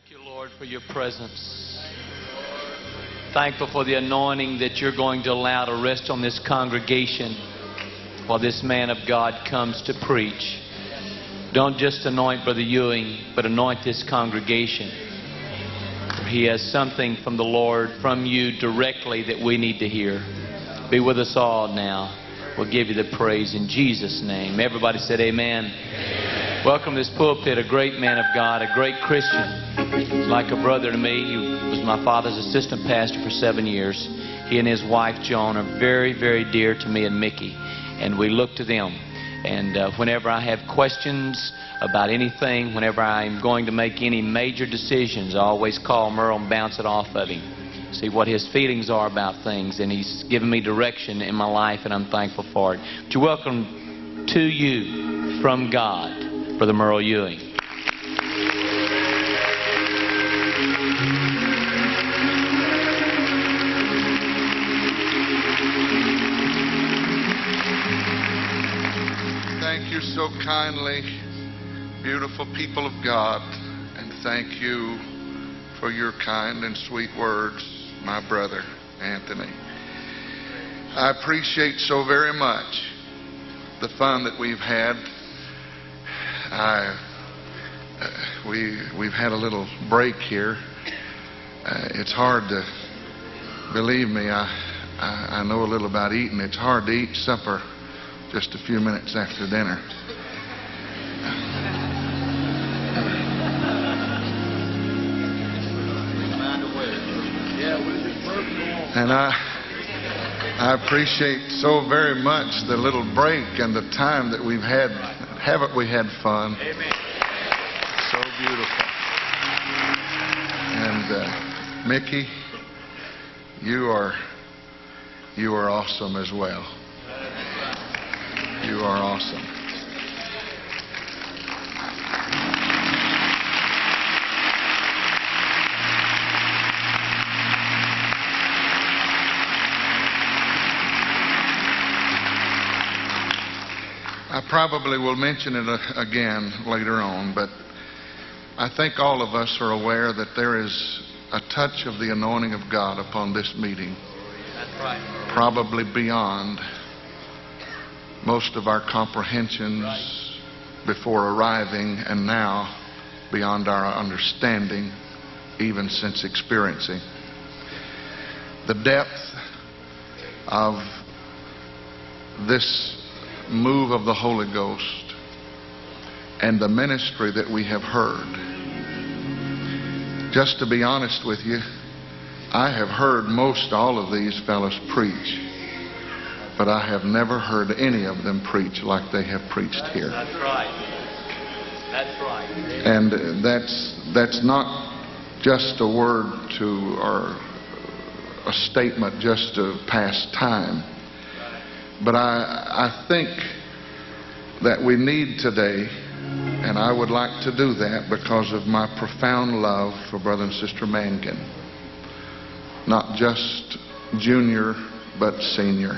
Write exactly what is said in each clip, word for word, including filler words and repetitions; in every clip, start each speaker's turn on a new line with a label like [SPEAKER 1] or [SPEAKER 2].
[SPEAKER 1] Thank you, Lord, for your presence. Thankful for the anointing that you're going to allow to rest on this congregation while this man of God comes to preach. Don't just anoint Brother Ewing, but anoint this congregation. He has something from the Lord, from you directly, that we need to hear. Be with us all now. We'll give you the praise in Jesus' name. Everybody said amen. Amen. Welcome to this pulpit, a great man of God, a great Christian. Like a brother to me. He was my father's assistant pastor for seven years. He and his wife, Joan, are very, very dear to me and Mickey. And we look to them. And uh, whenever I have questions about anything, whenever I'm going to make any major decisions, I always call Merle and bounce it off of him. See what his feelings are about things. And he's given me direction in my life, and I'm thankful for it. But you're welcome to you from God, Brother Merle Ewing.
[SPEAKER 2] Thank you so kindly, beautiful people of God, and thank you for your kind and sweet words, my brother Anthony. I appreciate so very much the fun that we've had. I, uh, we we've had a little break here. Uh, it's hard to believe me. I, I I know a little about eating. It's hard to eat supper just a few minutes after dinner. And I I appreciate so very much the little break and the time that we've had. Haven't we had fun?
[SPEAKER 1] Amen.
[SPEAKER 2] So beautiful. And uh, Mickey, you are you are awesome as well. You are awesome. I probably will mention it again later on, but I think all of us are aware that there is a touch of the anointing of God upon this meeting.
[SPEAKER 1] That's right.
[SPEAKER 2] Probably beyond most of our comprehensions before arriving, and now beyond our understanding, even since experiencing. The depth of this move of the Holy Ghost and the ministry that we have heard. Just to be honest with you, I have heard most all of these fellows preach, but I have never heard any of them preach like they have preached here.
[SPEAKER 1] That's right. That's right.
[SPEAKER 2] And that's that's not just a word to, or a statement just to pass time. But I, I think that we need today, and I would like to do that because of my profound love for Brother and Sister Mangan. Not just junior, but senior.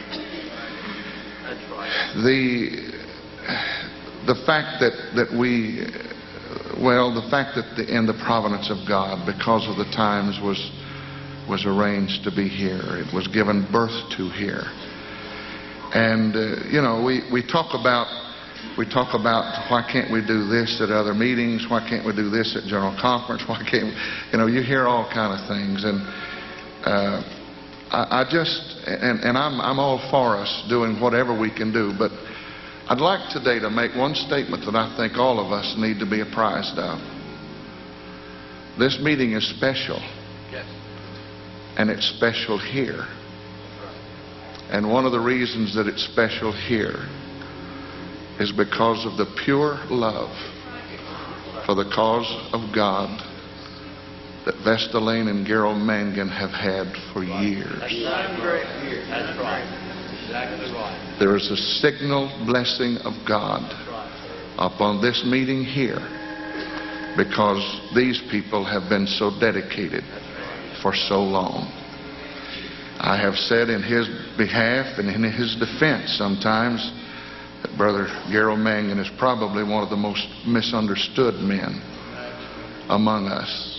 [SPEAKER 1] That's right.
[SPEAKER 2] The, the fact that, that we, well, the fact that the, in the providence of God, because of the times, was, was arranged to be here. It was given birth to here. And, uh, you know, we, we talk about we talk about why can't we do this at other meetings? Why can't we do this at General Conference? Why can't we, you know, you hear all kind of things. And uh, I, I just, and, and I'm, I'm all for us doing whatever we can do. But I'd like today to make one statement that I think all of us need to be apprised of. This meeting is special.
[SPEAKER 1] Yes.
[SPEAKER 2] And it's special here. And one of the reasons that it's special here is because of the pure love for the cause of God that Vesta Lane and Gerald Mangan have had for years.
[SPEAKER 1] That's right. Exactly right.
[SPEAKER 2] There is a signal blessing of God upon this meeting here because these people have been so dedicated for so long. I have said in his behalf and in his defense sometimes that Brother Gerald Mangan is probably one of the most misunderstood men among us.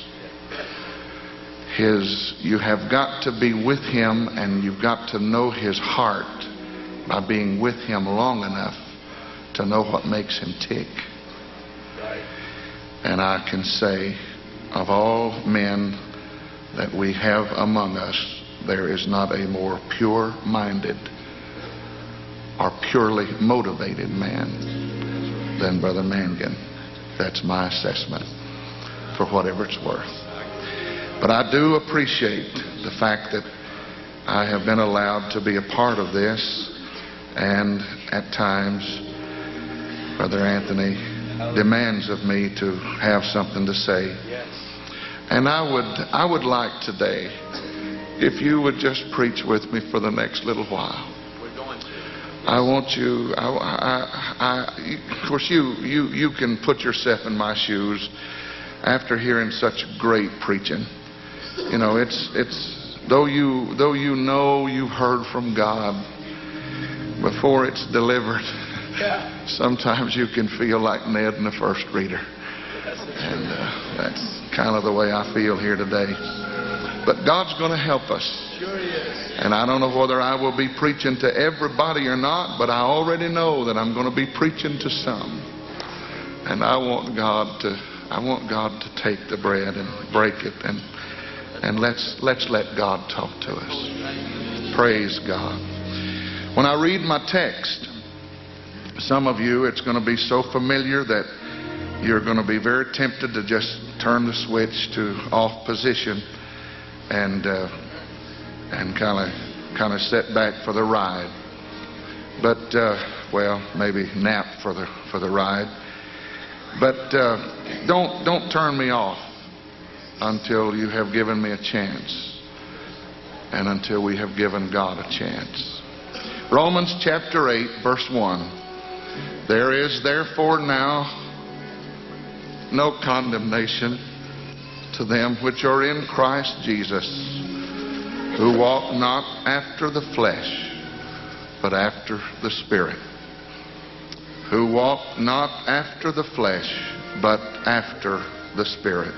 [SPEAKER 2] His, you have got to be with him, and you've got to know his heart by being with him long enough to know what makes him tick. And I can say, of all men that we have among us, there is not a more pure-minded or purely motivated man than Brother Mangan. That's my assessment, for whatever it's worth. But I do appreciate the fact that I have been allowed to be a part of this, and at times Brother Anthony demands of me to have something to say. And I would I would like today, if you would just preach with me for the next little while. I want you, I, I, I, of course you, you, you can put yourself in my shoes after hearing such great preaching. You know, it's, it's, though you, though you know you've heard from God, before it's delivered, yeah. Sometimes you can feel like Ned in the first reader. And uh, that's kind of the way I feel here today. But God's going to help us.
[SPEAKER 3] Sure he is.
[SPEAKER 2] And I don't know whether I will be preaching to everybody or not, but I already know that I'm going to be preaching to some. And I want God to I want God to take the bread and break it, and and let's let's let God talk to us. Praise God. When I read my text, some of you, it's going to be so familiar that you're going to be very tempted to just turn the switch to off position and uh, and kind of kind of sit back for the ride. But uh, well, maybe nap for the for the ride. But uh, don't don't turn me off until you have given me a chance, and until we have given God a chance. Romans chapter eight, verse one. There is therefore now no condemnation to them which are in Christ Jesus, who walk not after the flesh, but after the Spirit. Who walk not after the flesh, but after the Spirit.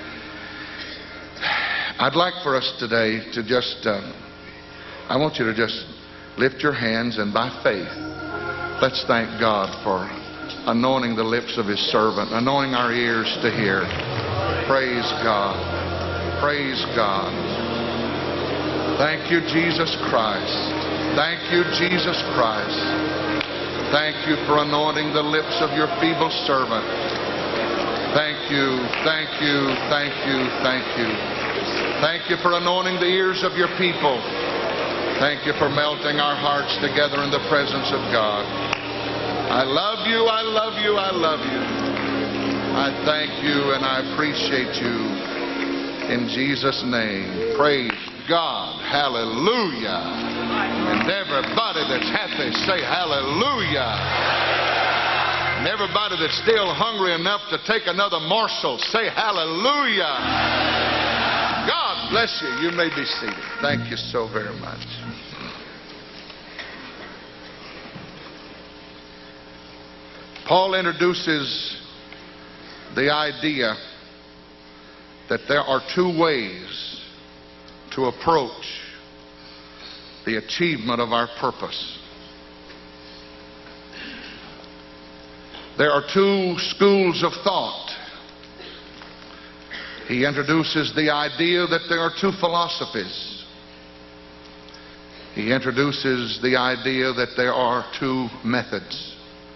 [SPEAKER 2] I'd like for us today to just, uh, I want you to just lift your hands, and by faith, let's thank God for anointing the lips of his servant, anointing our ears to hear. Praise God. Praise God. Thank you, Jesus Christ. Thank you, Jesus Christ. Thank you for anointing the lips of your feeble servant. Thank you, thank you, thank you, thank you. Thank you for anointing the ears of your people. Thank you for melting our hearts together in the presence of God. I love you, I love you, I love you. I thank you and I appreciate you. In Jesus' name, praise God. Hallelujah. And everybody that's happy, say hallelujah. And everybody that's still hungry enough to take another morsel, say hallelujah. God bless you. You may be seated. Thank you so very much. Paul introduces the idea that there are two ways to approach the achievement of our purpose. There are two schools of thought. He introduces the idea that there are two philosophies. He introduces the idea that there are two methods.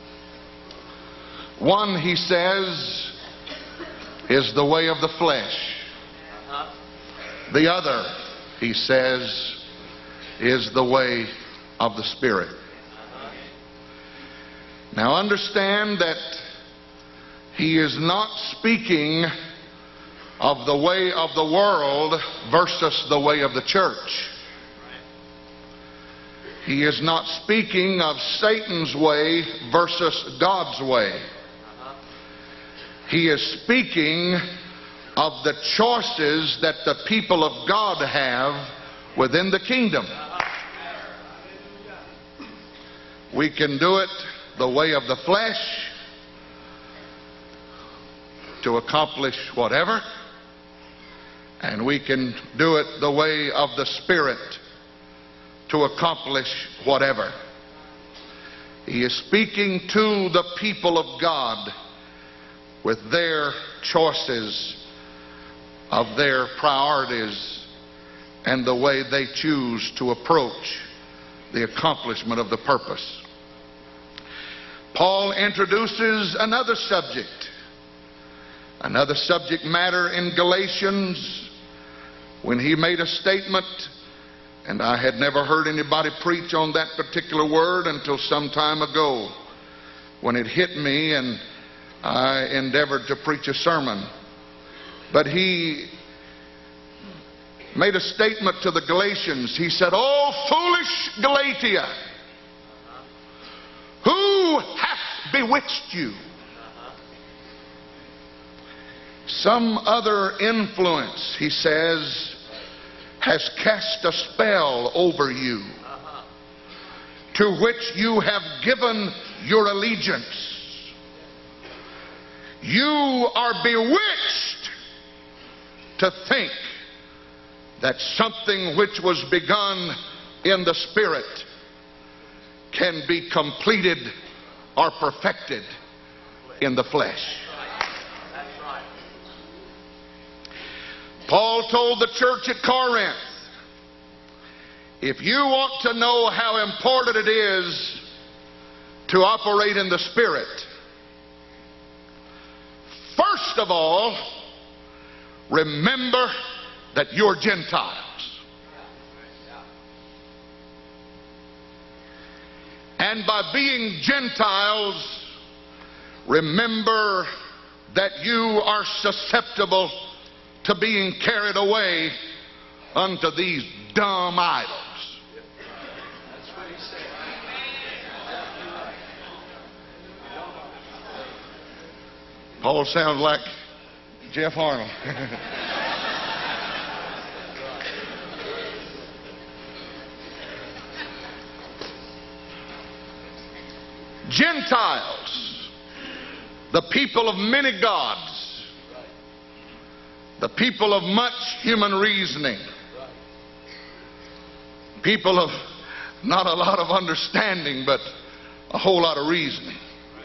[SPEAKER 2] One, he says, is the way of the flesh. The other, he says, is the way of the Spirit. Now understand that he is not speaking of the way of the world versus the way of the church. He is not speaking of Satan's way versus God's way. He is speaking of the choices that the people of God have within the kingdom. We can do it the way of the flesh, to accomplish whatever, and we can do it the way of the Spirit to accomplish whatever. He is speaking to the people of God with their choices of their priorities and the way they choose to approach the accomplishment of the purpose. Paul introduces another subject, another subject matter in Galatians when he made a statement, and I had never heard anybody preach on that particular word until some time ago when it hit me and I endeavored to preach a sermon. But he made a statement to the Galatians. He said, "Oh, foolish Galatia, who hath bewitched you?" Some other influence, he says, has cast a spell over you, to which you have given your allegiance. You are bewitched to think that something which was begun in the Spirit can be completed or perfected in the flesh. Paul told the church at Corinth, if you want to know how important it is to operate in the Spirit, first of all, remember that you're Gentiles. And by being Gentiles, remember that you are susceptible to being carried away unto these dumb idols. Paul sounds like Jeff Arnold. Gentiles, the people of many gods, the people of much human reasoning, people of not a lot of understanding, but a whole lot of reasoning.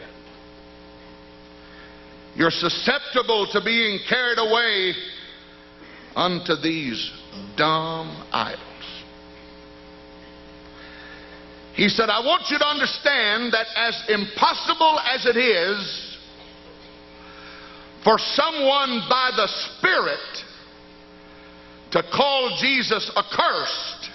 [SPEAKER 2] You're susceptible to being carried away unto these dumb idols. He said, I want you to understand that as impossible as it is for someone by the Spirit to call Jesus accursed,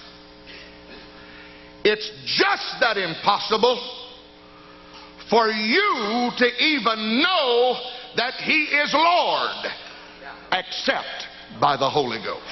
[SPEAKER 2] it's just that impossible for you to even know that He is Lord, except by the Holy Ghost.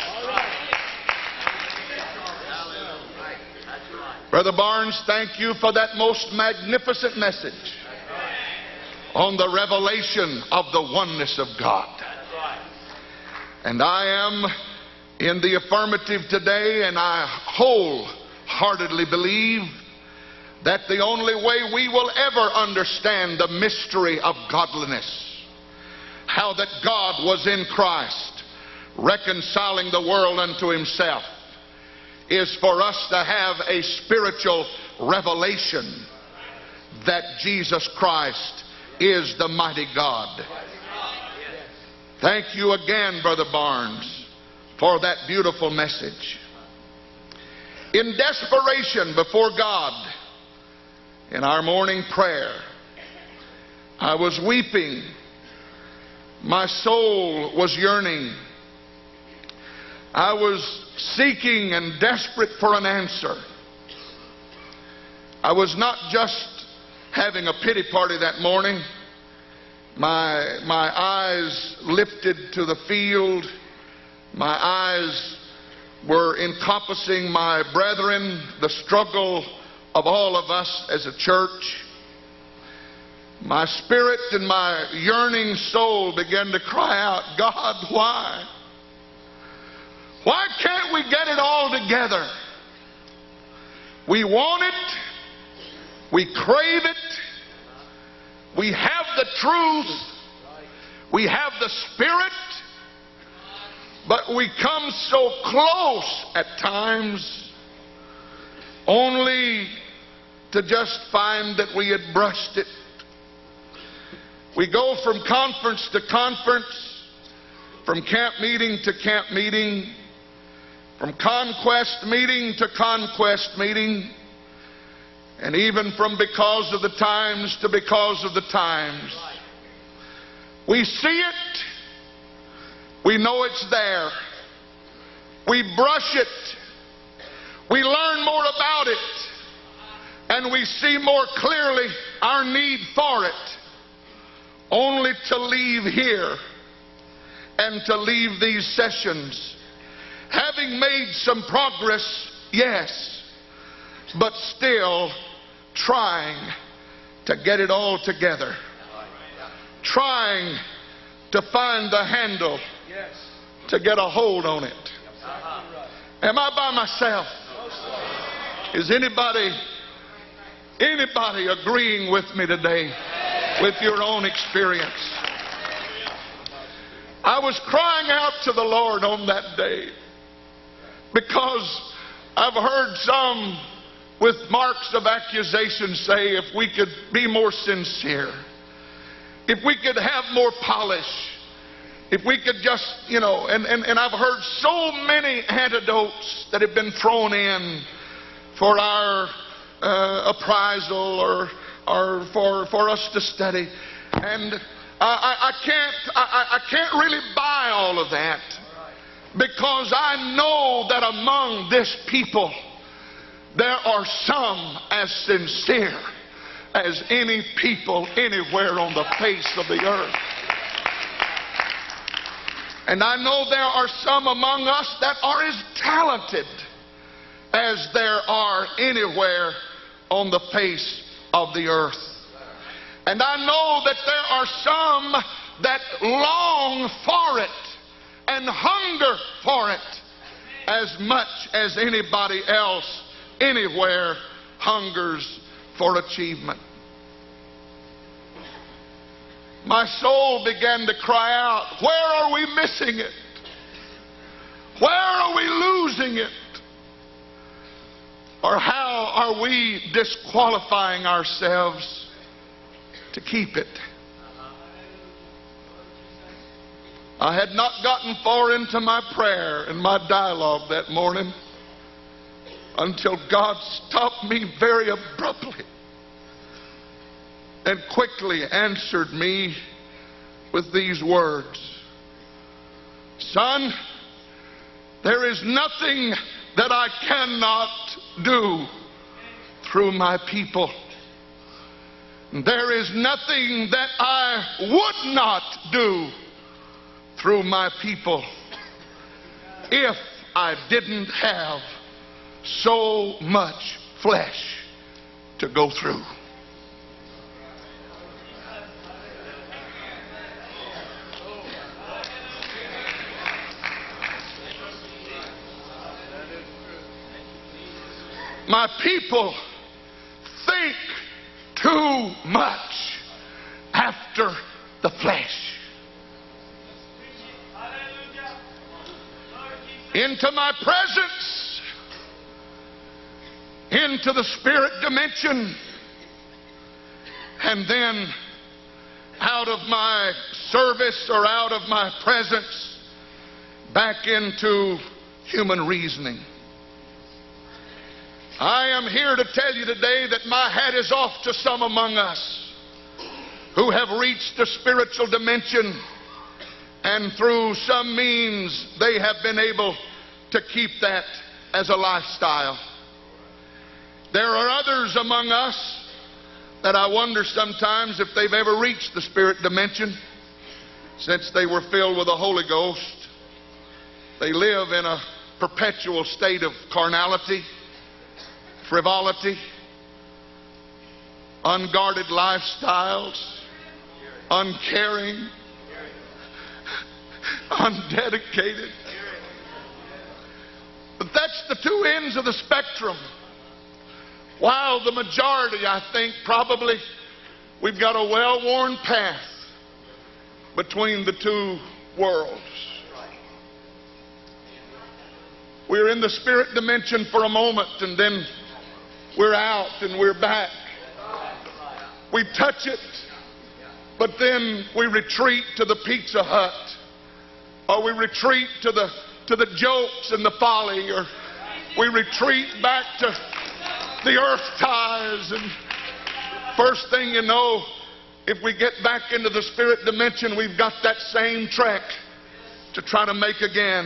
[SPEAKER 2] Brother Barnes, thank you for that most magnificent message on the revelation of the oneness of God. And I am in the affirmative today, and I wholeheartedly believe that the only way we will ever understand the mystery of godliness, how that God was in Christ reconciling the world unto Himself, is for us to have a spiritual revelation that Jesus Christ is the mighty God. Thank you again, Brother Barnes, for that beautiful message. In desperation before God, in our morning prayer, I was weeping. My soul was yearning. I was seeking and desperate for an answer. I was not just having a pity party that morning. My, my eyes lifted to the field. My eyes were encompassing my brethren, the struggle of all of us as a church. My spirit and my yearning soul began to cry out, God, why? Why can't we get it all together? We want it. We crave it. We have the truth. We have the Spirit, but we come so close at times only to just find that we had brushed it. We go from conference to conference, from camp meeting to camp meeting, from conquest meeting to conquest meeting, and even from because of the times to because of the times. We see it. We know it's there. We brush it. We learn more about it. And we see more clearly our need for it. Only to leave here and to leave these sessions having made some progress, yes, but still trying to get it all together. Trying to find the handle to get a hold on it. Am I by myself? Is anybody anybody agreeing with me today with your own experience? I was crying out to the Lord on that day because I've heard some with marks of accusation say, if we could be more sincere, if we could have more polish, if we could just, you know, and, and, and I've heard so many antidotes that have been thrown in for our uh, appraisal or or for, for us to study. And I, I, I can't I, I can't really buy all of that, because I know that among this people there are some as sincere as any people anywhere on the face of the earth. And I know there are some among us that are as talented as there are anywhere on the face of the earth. And I know that there are some that long for it and hunger for it as much as anybody else anywhere hungers for achievement. My soul began to cry out, where are we missing it? Where are we losing it? Or how are we disqualifying ourselves to keep it? I had not gotten far into my prayer and my dialogue that morning until God stopped me very abruptly and quickly answered me with these words. Son, there is nothing that I cannot do through my people. There is nothing that I would not do through my people if I didn't have so much flesh to go through. My people think too much after the flesh. Into my presence, into the spirit dimension, and then out of my service or out of my presence back into human reasoning. I am here to tell you today that my hat is off to some among us who have reached the spiritual dimension, and through some means they have been able to keep that as a lifestyle. There are others among us that I wonder sometimes if they've ever reached the spirit dimension since they were filled with the Holy Ghost. They live in a perpetual state of carnality, frivolity, unguarded lifestyles, uncaring, undedicated. But that's the two ends of the spectrum. While the majority, I think, probably we've got a well-worn path between the two worlds. We're in the spirit dimension for a moment, and then we're out and we're back. We touch it, but then we retreat to the Pizza Hut, or we retreat to the to the jokes and the folly, or we retreat back to the earth ties. And first thing you know, if we get back into the spirit dimension, we've got that same trek to try to make again.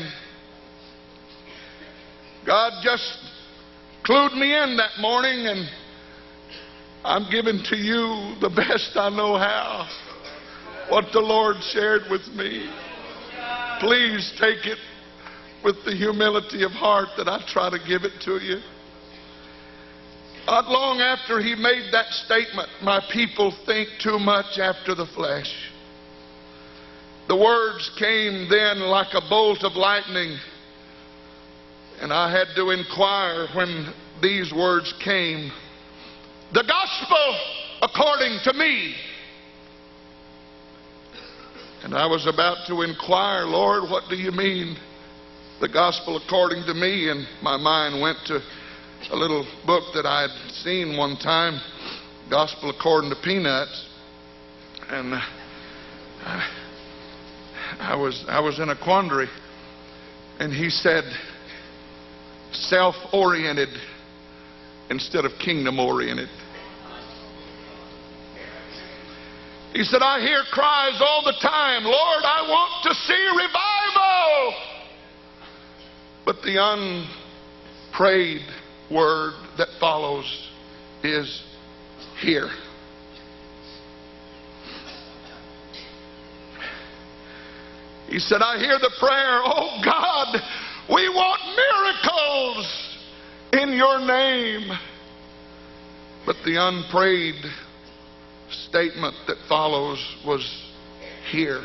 [SPEAKER 2] God just clued me in that morning, and I'm giving to you the best I know how what the Lord shared with me. Please take it with the humility of heart that I try to give it to you. Not long after he made that statement, my people think too much after the flesh. The words came then like a bolt of lightning, and I had to inquire when these words came. The gospel according to me. And I was about to inquire, Lord, what do you mean, the gospel according to me? And my mind went to a little book that I had seen one time, Gospel According to Peanuts. And I, I was I was in a quandary. And he said, self-oriented instead of kingdom-oriented. He said, I hear cries all the time, Lord, I want to see revival. But the unprayed word that follows is here. He said, I hear the prayer, oh God, we want miracles in your name. But the unprayed statement that follows was here.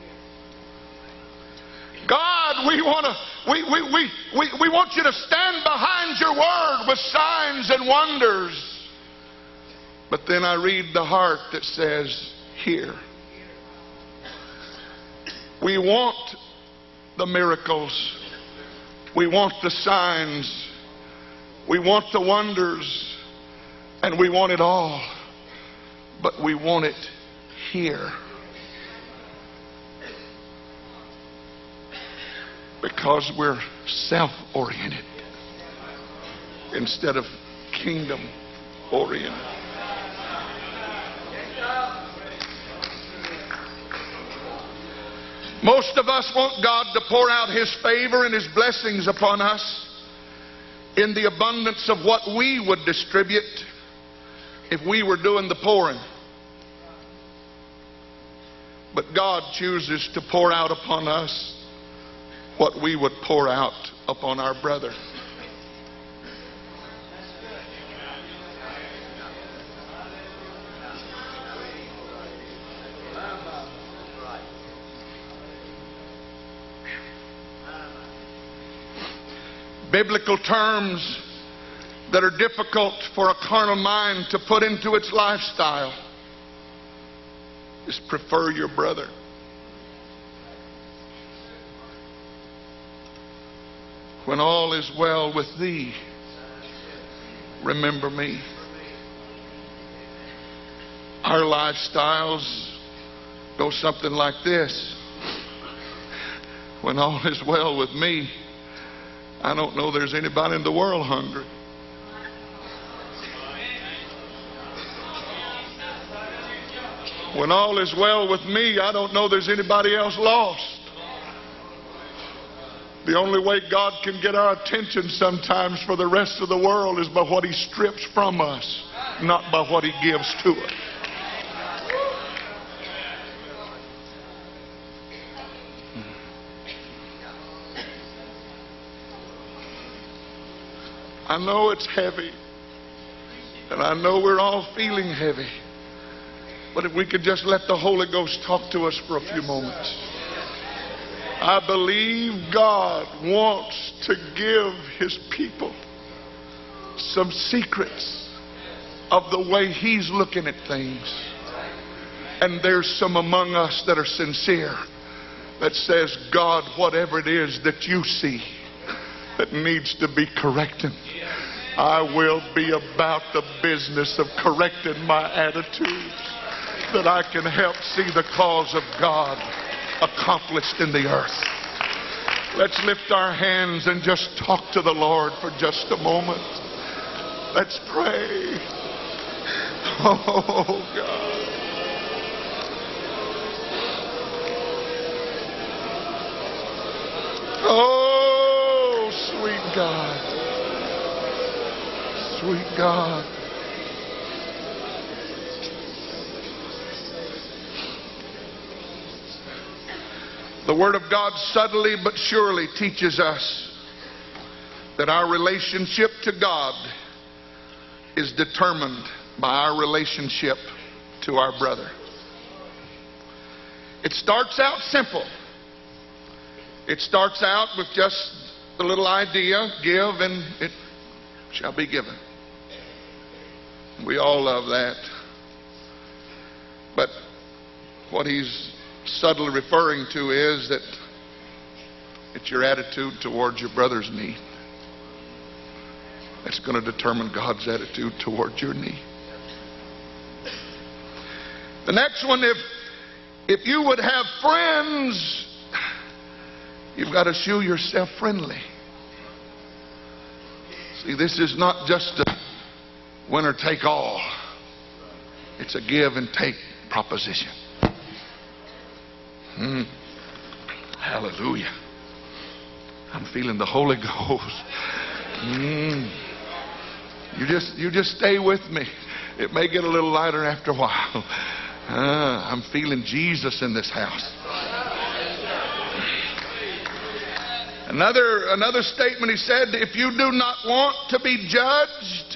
[SPEAKER 2] God, we want to we, we, we, we, we want you to stand behind your word with signs and wonders. But then I read the heart that says here. We want the miracles. We want the signs. We want the wonders. And we want it all. But we want it here. Because we're self-oriented instead of kingdom-oriented. Most of us want God to pour out His favor and His blessings upon us in the abundance of what we would distribute if we were doing the pouring. But God chooses to pour out upon us what we would pour out upon our brother. Biblical terms that are difficult for a carnal mind to put into its lifestyle is prefer your brother. When all is well with thee, remember me. Our lifestyles go something like this. When all is well with me, I don't know there's anybody in the world hungry. When all is well with me, I don't know there's anybody else lost. The only way God can get our attention sometimes for the rest of the world is by what He strips from us, not by what He gives to us. I know it's heavy, and I know we're all feeling heavy, but if we could just let the Holy Ghost talk to us for a few moments. I believe God wants to give His people some secrets of the way He's looking at things. And there's some among us that are sincere, that says, God, whatever it is that you see that needs to be corrected, I will be about the business of correcting my attitudes, that I can help see the cause of God accomplished in the earth. Let's lift our hands and just talk to the Lord for just a moment. Let's pray. Oh, God. Oh, sweet God. Sweet God. The Word of God subtly but surely teaches us that our relationship to God is determined by our relationship to our brother. It starts out simple. It starts out with just the little idea, give and it shall be given. We all love that. But what he's subtly referring to is that it's your attitude towards your brother's need that's going to determine God's attitude towards your need. The next one, if if you would have friends, you've got to show yourself friendly. See, this is not just a winner take all. It's a give and take proposition. Mm. Hallelujah. I'm feeling the Holy Ghost. Mm. You just you just stay with me. It may get a little lighter after a while. Ah, I'm feeling Jesus in this house. Another another statement, he said, if you do not want to be judged,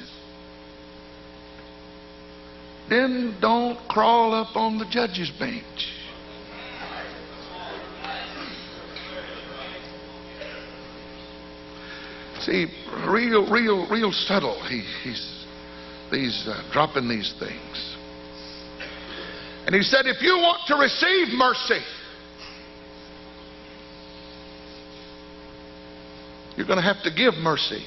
[SPEAKER 2] then don't crawl up on the judge's bench. See, real, real, real subtle. He, he's these uh, dropping these things. And he said, if you want to receive mercy, you're going to have to give mercy.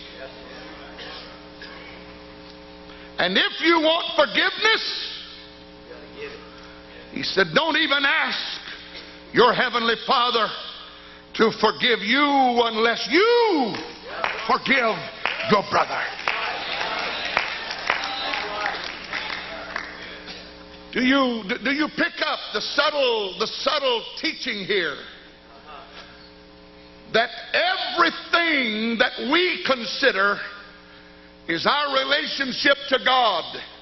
[SPEAKER 2] And if you want forgiveness, he said, don't even ask your heavenly Father to forgive you unless you forgive your brother. Do you do you pick up the subtle the subtle teaching here? That everything that we consider is our relationship to God.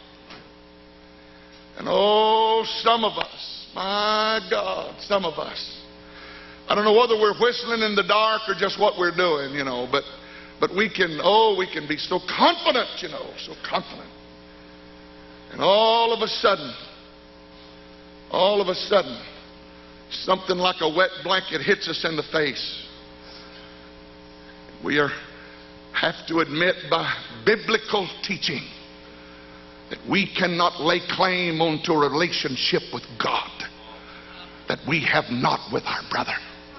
[SPEAKER 2] And oh, some of us, my God, some of us, I don't know whether we're whistling in the dark or just what we're doing, you know, but but we can, oh, we can be so confident, you know, so confident. And all of a sudden, all of a sudden, something like a wet blanket hits us in the face. We are, have to admit by biblical teaching that we cannot lay claim onto a relationship with God that we have not with our brother.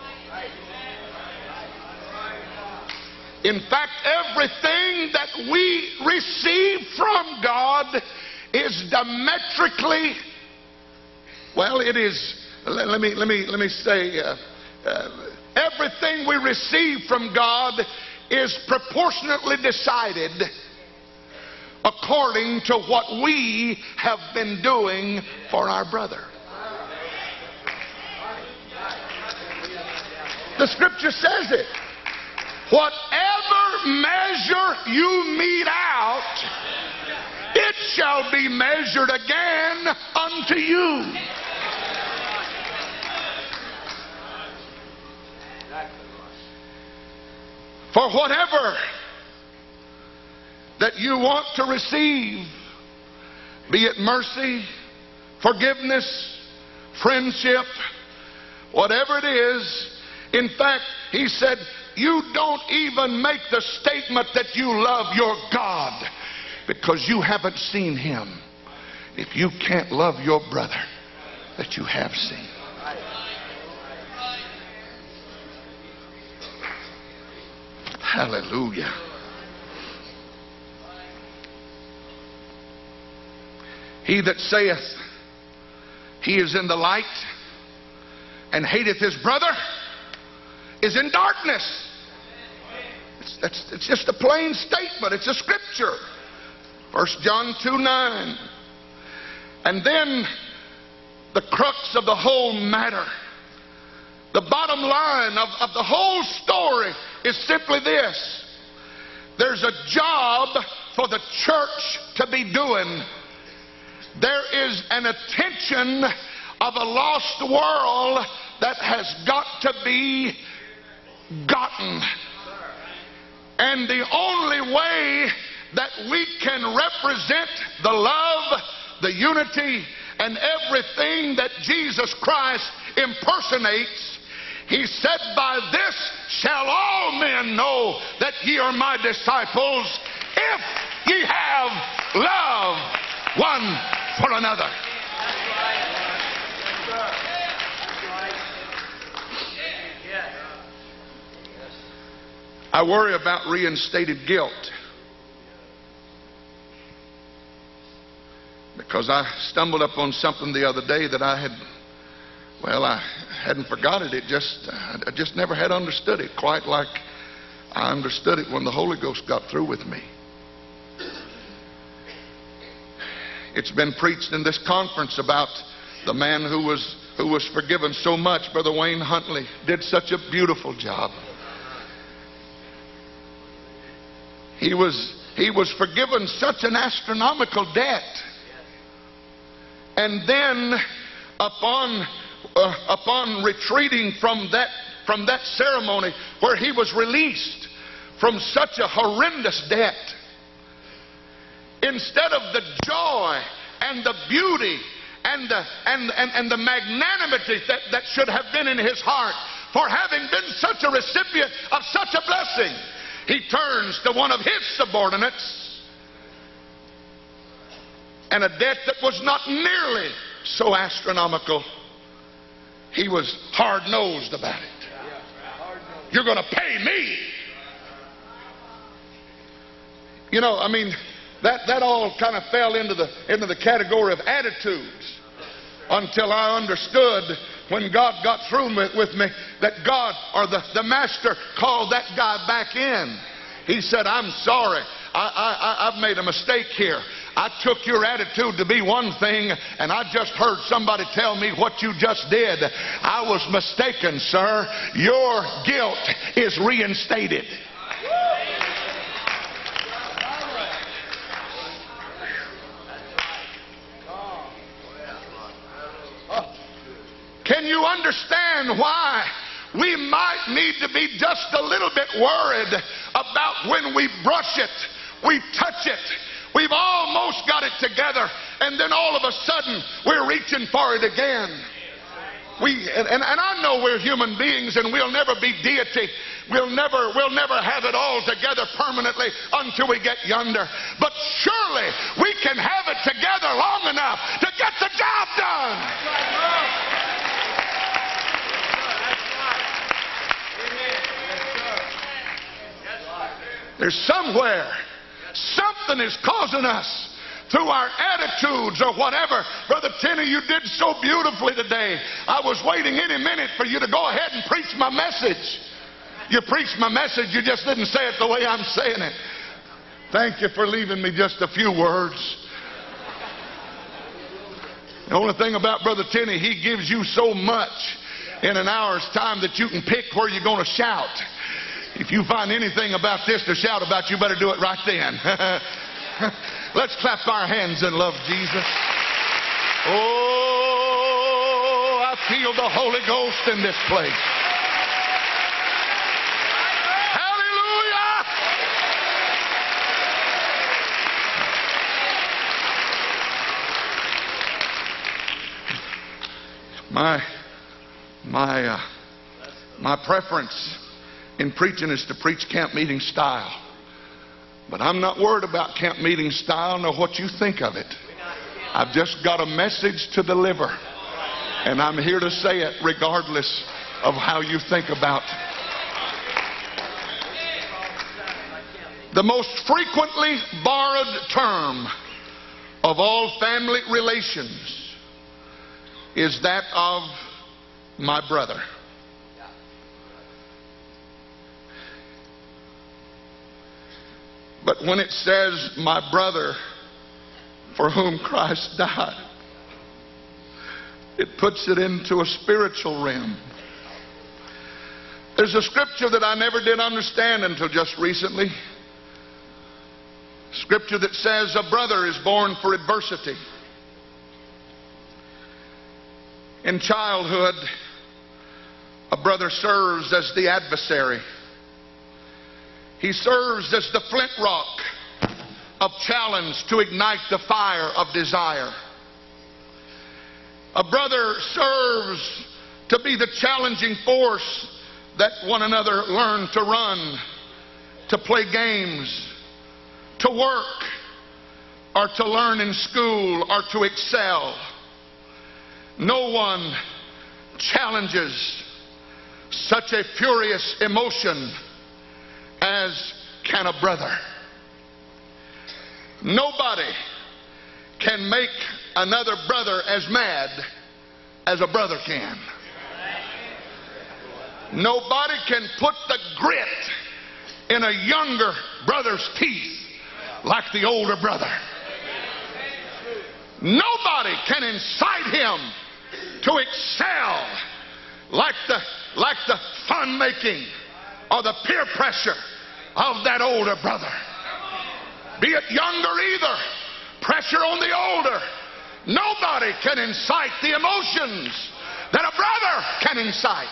[SPEAKER 2] In fact, everything that we receive from God is diametrically, well, it is, let, let me let me let me say, uh, uh, everything we receive from God is proportionately decided according to what we have been doing for our brother. The scripture says it. Whatever measure you mete out, it shall be measured again unto you. For whatever that you want to receive, be it mercy, forgiveness, friendship, whatever it is, in fact, he said, you don't even make the statement that you love your God because you haven't seen him. If you can't love your brother, that you have seen. Hallelujah. He that saith he is in the light and hateth his brother is in darkness. It's, that's, it's just a plain statement. It's a scripture. First John two nine. And then the crux of the whole matter, the bottom line of, of the whole story is simply this. There's a job for the church to be doing. There is an attention of a lost world that has got to be gotten. And the only way that we can represent the love, the unity, and everything that Jesus Christ impersonates, he said, by this shall all men know that ye are my disciples, if ye have love one for another. I worry about reinstated guilt, because I stumbled up on something the other day that I had, well, I hadn't forgotten it. It just, I just never had understood it quite like I understood it when the Holy Ghost got through with me. It's been preached in this conference about the man who was who was forgiven so much. Brother Wayne Huntley did such a beautiful job. He was he was forgiven such an astronomical debt. And then upon uh, upon retreating from that from that ceremony where he was released from such a horrendous debt, instead of the joy and the beauty and the, and, and, and the magnanimity that, that should have been in his heart for having been such a recipient of such a blessing, he turns to one of his subordinates and a debt that was not nearly so astronomical. He was hard-nosed about it. You're going to pay me. You know, I mean, That, that all kind of fell into the, into the category of attitudes until I understood when God got through with, with me that God or the, the master called that guy back in. He said, I'm sorry. I, I, I've made a mistake here. I took your attitude to be one thing, and I just heard somebody tell me what you just did. I was mistaken, sir. Your guilt is reinstated. Can you understand why we might need to be just a little bit worried about when we brush it, we touch it, we've almost got it together, and then all of a sudden we're reaching for it again. We and, and, and I know we're human beings and we'll never be deity. We'll never, we'll never have it all together permanently until we get yonder. But surely we can have it together long enough to get the job done. There's somewhere, something is causing us through our attitudes or whatever. Brother Tenney, you did so beautifully today. I was waiting any minute for you to go ahead and preach my message. You preached my message, you just didn't say it the way I'm saying it. Thank you for leaving me just a few words. The only thing about Brother Tenney, he gives you so much in an hour's time that you can pick where you're going to shout. If you find anything about this to shout about, you better do it right then. Let's clap our hands and love Jesus. Oh, I feel the Holy Ghost in this place. Hallelujah! My, my, uh, my preference in preaching is to preach camp meeting style. But I'm not worried about camp meeting style nor what you think of it. I've just got a message to deliver. And I'm here to say it regardless of how you think about it. The most frequently borrowed term of all family relations is that of my brother. But when it says my brother for whom Christ died, it puts it into a spiritual realm. There's a scripture that I never did understand until just recently. Scripture that says a brother is born for adversity. In childhood, a brother serves as the adversary. He serves as the flint rock of challenge to ignite the fire of desire. A brother serves to be the challenging force that one another learn to run, to play games, to work, or to learn in school, or to excel. No one challenges such a furious emotion as can a brother. Nobody can make another brother as mad as a brother can. Nobody can put the grit in a younger brother's teeth like the older brother. Nobody can incite him to excel like the like the fun making or the peer pressure of that older brother. Be it younger either, pressure on the older. Nobody can incite the emotions that a brother can incite.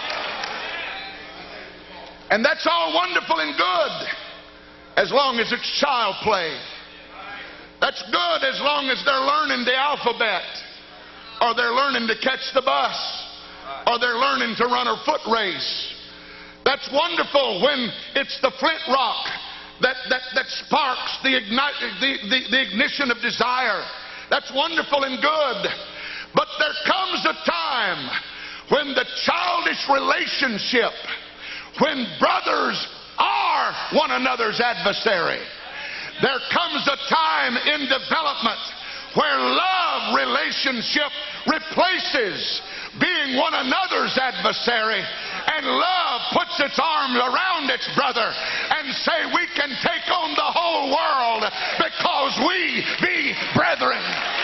[SPEAKER 2] And that's all wonderful and good as long as it's child play. That's good as long as they're learning the alphabet, or they're learning to catch the bus, or they're learning to run a foot race. That's wonderful when it's the flint rock that, that, that sparks the, ignite, the, the, the ignition of desire. That's wonderful and good. But there comes a time when the childish relationship, when brothers are one another's adversary. There comes a time in development where love relationship replaces being one another's adversary, and love puts its arms around its brother and say we can take on the whole world because we be brethren.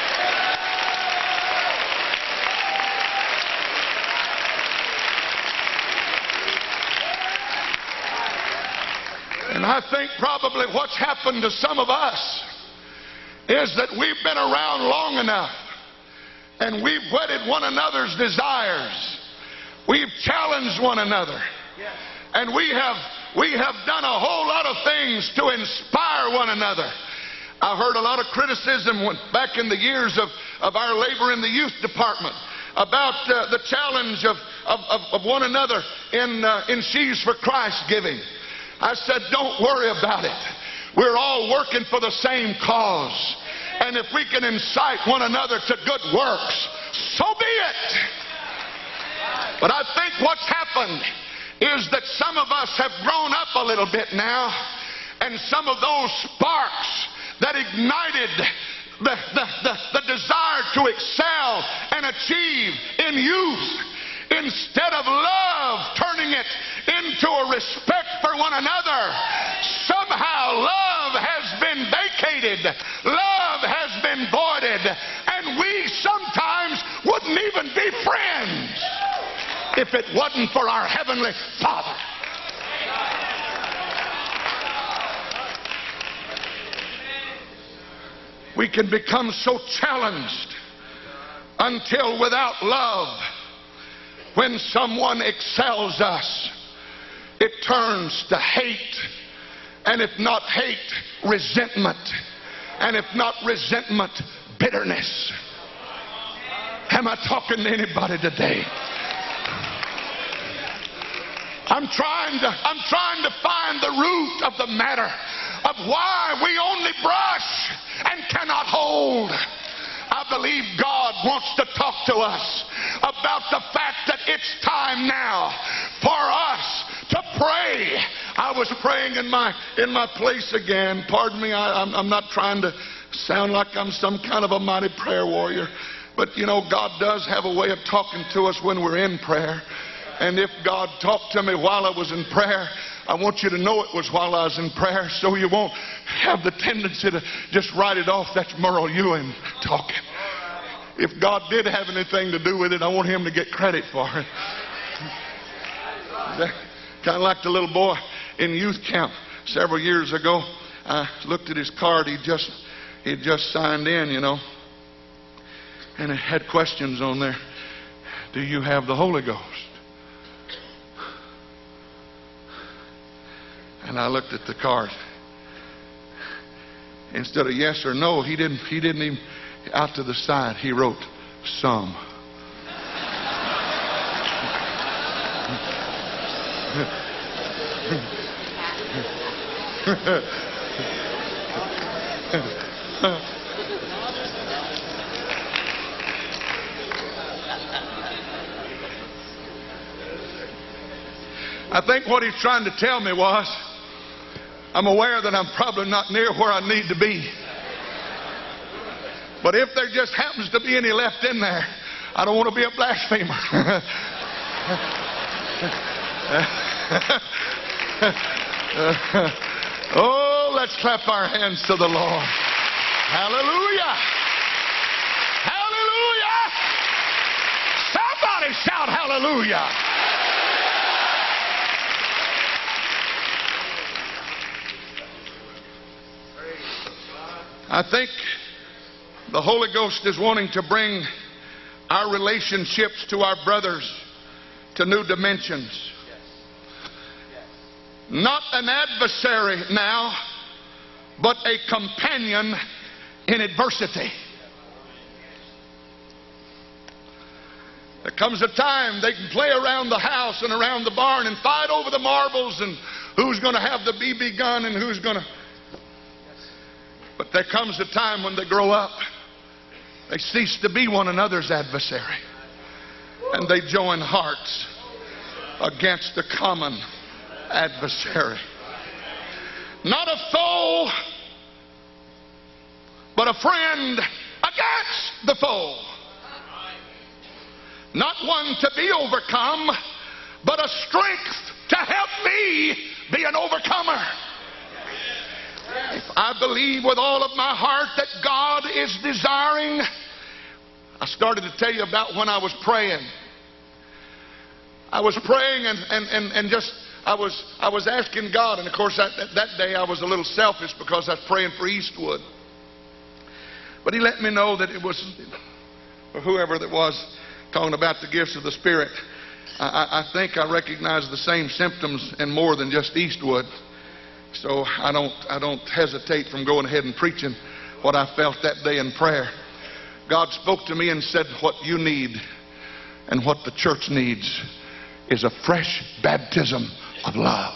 [SPEAKER 2] And I think probably what's happened to some of us is that we've been around long enough and we've whetted one another's desires. We've challenged one another. And we have we have done a whole lot of things to inspire one another. I heard a lot of criticism when, back in the years of, of our labor in the youth department about uh, the challenge of, of, of, of one another in, uh, in Sheaves for Christ giving. I said, don't worry about it. We're all working for the same cause. And if we can incite one another to good works, so be it. But I think what's happened is that some of us have grown up a little bit now, and some of those sparks that ignited the, the, the, the desire to excel and achieve in youth, instead of love turning it into a respect for one another, somehow love has been vacated, love has been voided, and we sometimes wouldn't even be friends if it wasn't for our Heavenly Father. We can become so challenged until without love, when someone excels us, it turns to hate, and if not hate, resentment, and if not resentment, bitterness. Am I talking to anybody today? I'm trying to, I'm trying to find the root of the matter of why we only brush and cannot hold. I believe God wants to talk to us about the fact that it's time now for us to pray. I was praying in my in my place again. Pardon me, I, I'm, I'm not trying to sound like I'm some kind of a mighty prayer warrior. But, you know, God does have a way of talking to us when we're in prayer. And if God talked to me while I was in prayer, I want you to know it was while I was in prayer, so you won't have the tendency to just write it off. That's Merle Ewing talking. If God did have anything to do with it, I want him to get credit for it. Kind of like the little boy in youth camp several years ago. I looked at his card. He just he just signed in, you know. And it had questions on there. Do you have the Holy Ghost? And I looked at the card. Instead of yes or no, he didn't he didn't even out to the side. He wrote some. I think what he's trying to tell me was, I'm aware that I'm probably not near where I need to be. But if there just happens to be any left in there, I don't want to be a blasphemer. Oh, let's clap our hands to the Lord. Hallelujah. Hallelujah. Somebody shout hallelujah. I think the Holy Ghost is wanting to bring our relationships to our brothers to new dimensions. Not an adversary now, but a companion in adversity. There comes a time they can play around the house and around the barn and fight over the marbles and who's going to have the B B gun and who's going to... But there comes a time when they grow up, they cease to be one another's adversary, and they join hearts against the common adversary. Not a foe, but a friend against the foe. Not one to be overcome, but a strength to help me be an overcomer. If I believe with all of my heart that God is desiring, I started to tell you about when I was praying. I was praying and, and, and, and just, I was, I was asking God, and of course that, that day I was a little selfish because I was praying for Eastwood. But he let me know that it was, or whoever that was, talking about the gifts of the Spirit. I, I think I recognize the same symptoms and more than just Eastwood. So I don't, I don't hesitate from going ahead and preaching what I felt that day in prayer. God spoke to me and said, what you need and what the church needs is a fresh baptism of love.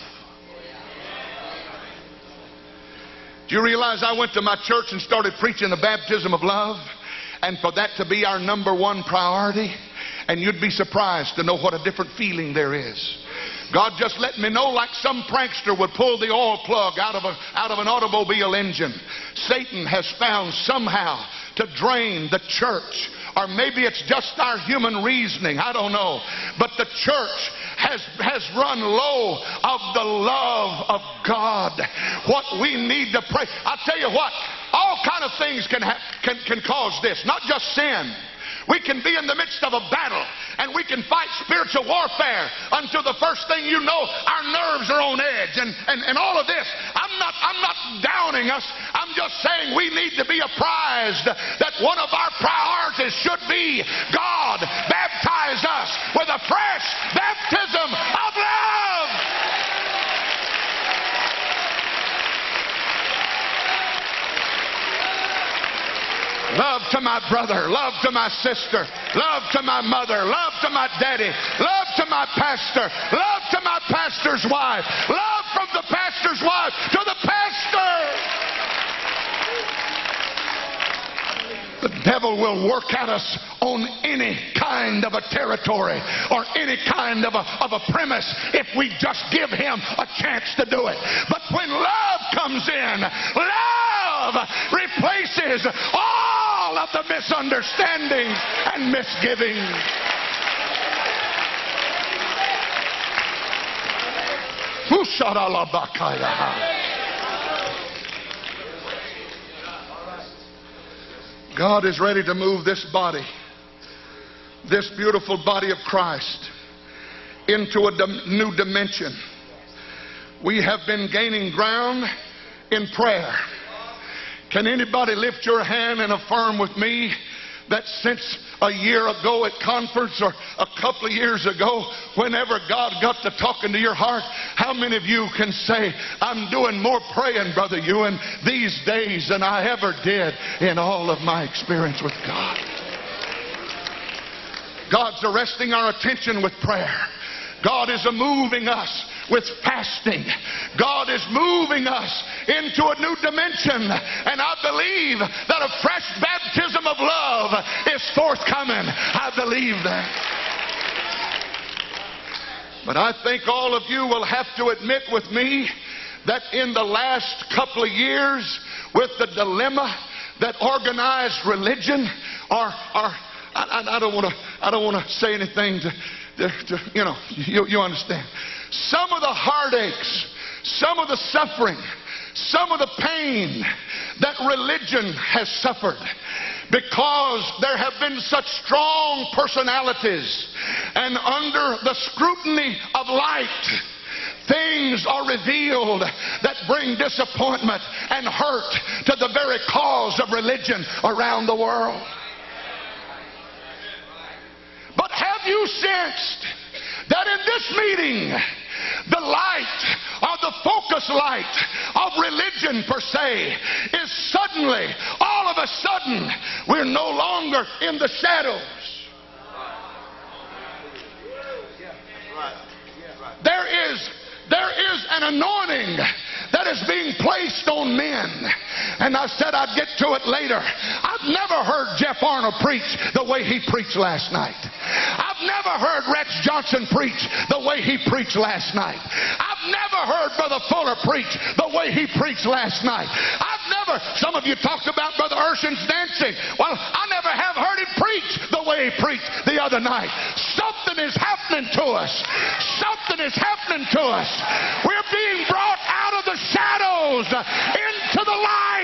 [SPEAKER 2] Do you realize I went to my church and started preaching the baptism of love? And for that to be our number one priority, and you'd be surprised to know what a different feeling there is. God just let me know, like some prankster would pull the oil plug out of a, out of an automobile engine. Satan has found somehow to drain the church. Or maybe it's just our human reasoning. I don't know. But the church has, has run low of the love of God. What we need to pray. I'll tell you what. All kind of things can, ha- can, can cause this. Not just sin. We can be in the midst of a battle and we can fight spiritual warfare until the first thing you know, our nerves are on edge and, and, and all of this. I'm not, I'm not downing us. I'm just saying we need to be apprised that one of our priorities should be God baptize us with a fresh baptism of love. Love to my brother, love to my sister, love to my mother, love to my daddy, love to my pastor, love to my pastor's wife, love from the pastor's wife to the pastor. The devil will work at us on any kind of a territory or any kind of a, of a premise if we just give him a chance to do it. But when love comes in, love replaces all of the misunderstandings and misgivings. God is ready to move this body, this beautiful body of Christ, into a dim- new dimension. We have been gaining ground in prayer. Can anybody lift your hand and affirm with me that since a year ago at conference or a couple of years ago, whenever God got to talking to your heart, how many of you can say, I'm doing more praying, Brother Ewan, these days than I ever did in all of my experience with God? God's arresting our attention with prayer. God is moving us with fasting. God is moving us into a new dimension, and I believe that a fresh baptism of love is forthcoming. I believe that. But I think all of you will have to admit with me that in the last couple of years, with the dilemma that organized religion, or, or I, I don't want to, I don't want to say anything to, to, to you know, you, you understand. Some of the heartaches, some of the suffering, some of the pain that religion has suffered because there have been such strong personalities, and under the scrutiny of light, things are revealed that bring disappointment and hurt to the very cause of religion around the world. But have you sensed that in this meeting, the light, or the focus light of religion per se, is suddenly, all of a sudden, we're no longer in the shadows. There is, there is an anointing that is being placed on men. And I said I'd get to it later. I've never heard Jeff Arnold preach the way he preached last night. I've never heard Rex Johnson preach the way he preached last night. I've never heard Brother Fuller preach the way he preached last night. I've never, some of you talked about Brother Urshan's dancing. Well, I never have heard him preach the way he preached the other night. Something is happening to us. Something is happening to us. We're being brought out of the shadows into the light.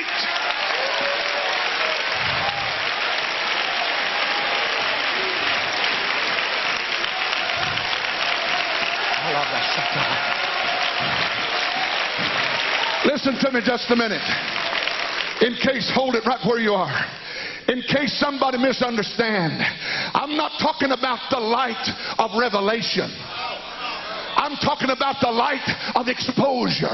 [SPEAKER 2] Listen to me just a minute. In case, hold it right where you are. In case somebody misunderstand, I'm not talking about the light of revelation. I'm talking about the light of exposure.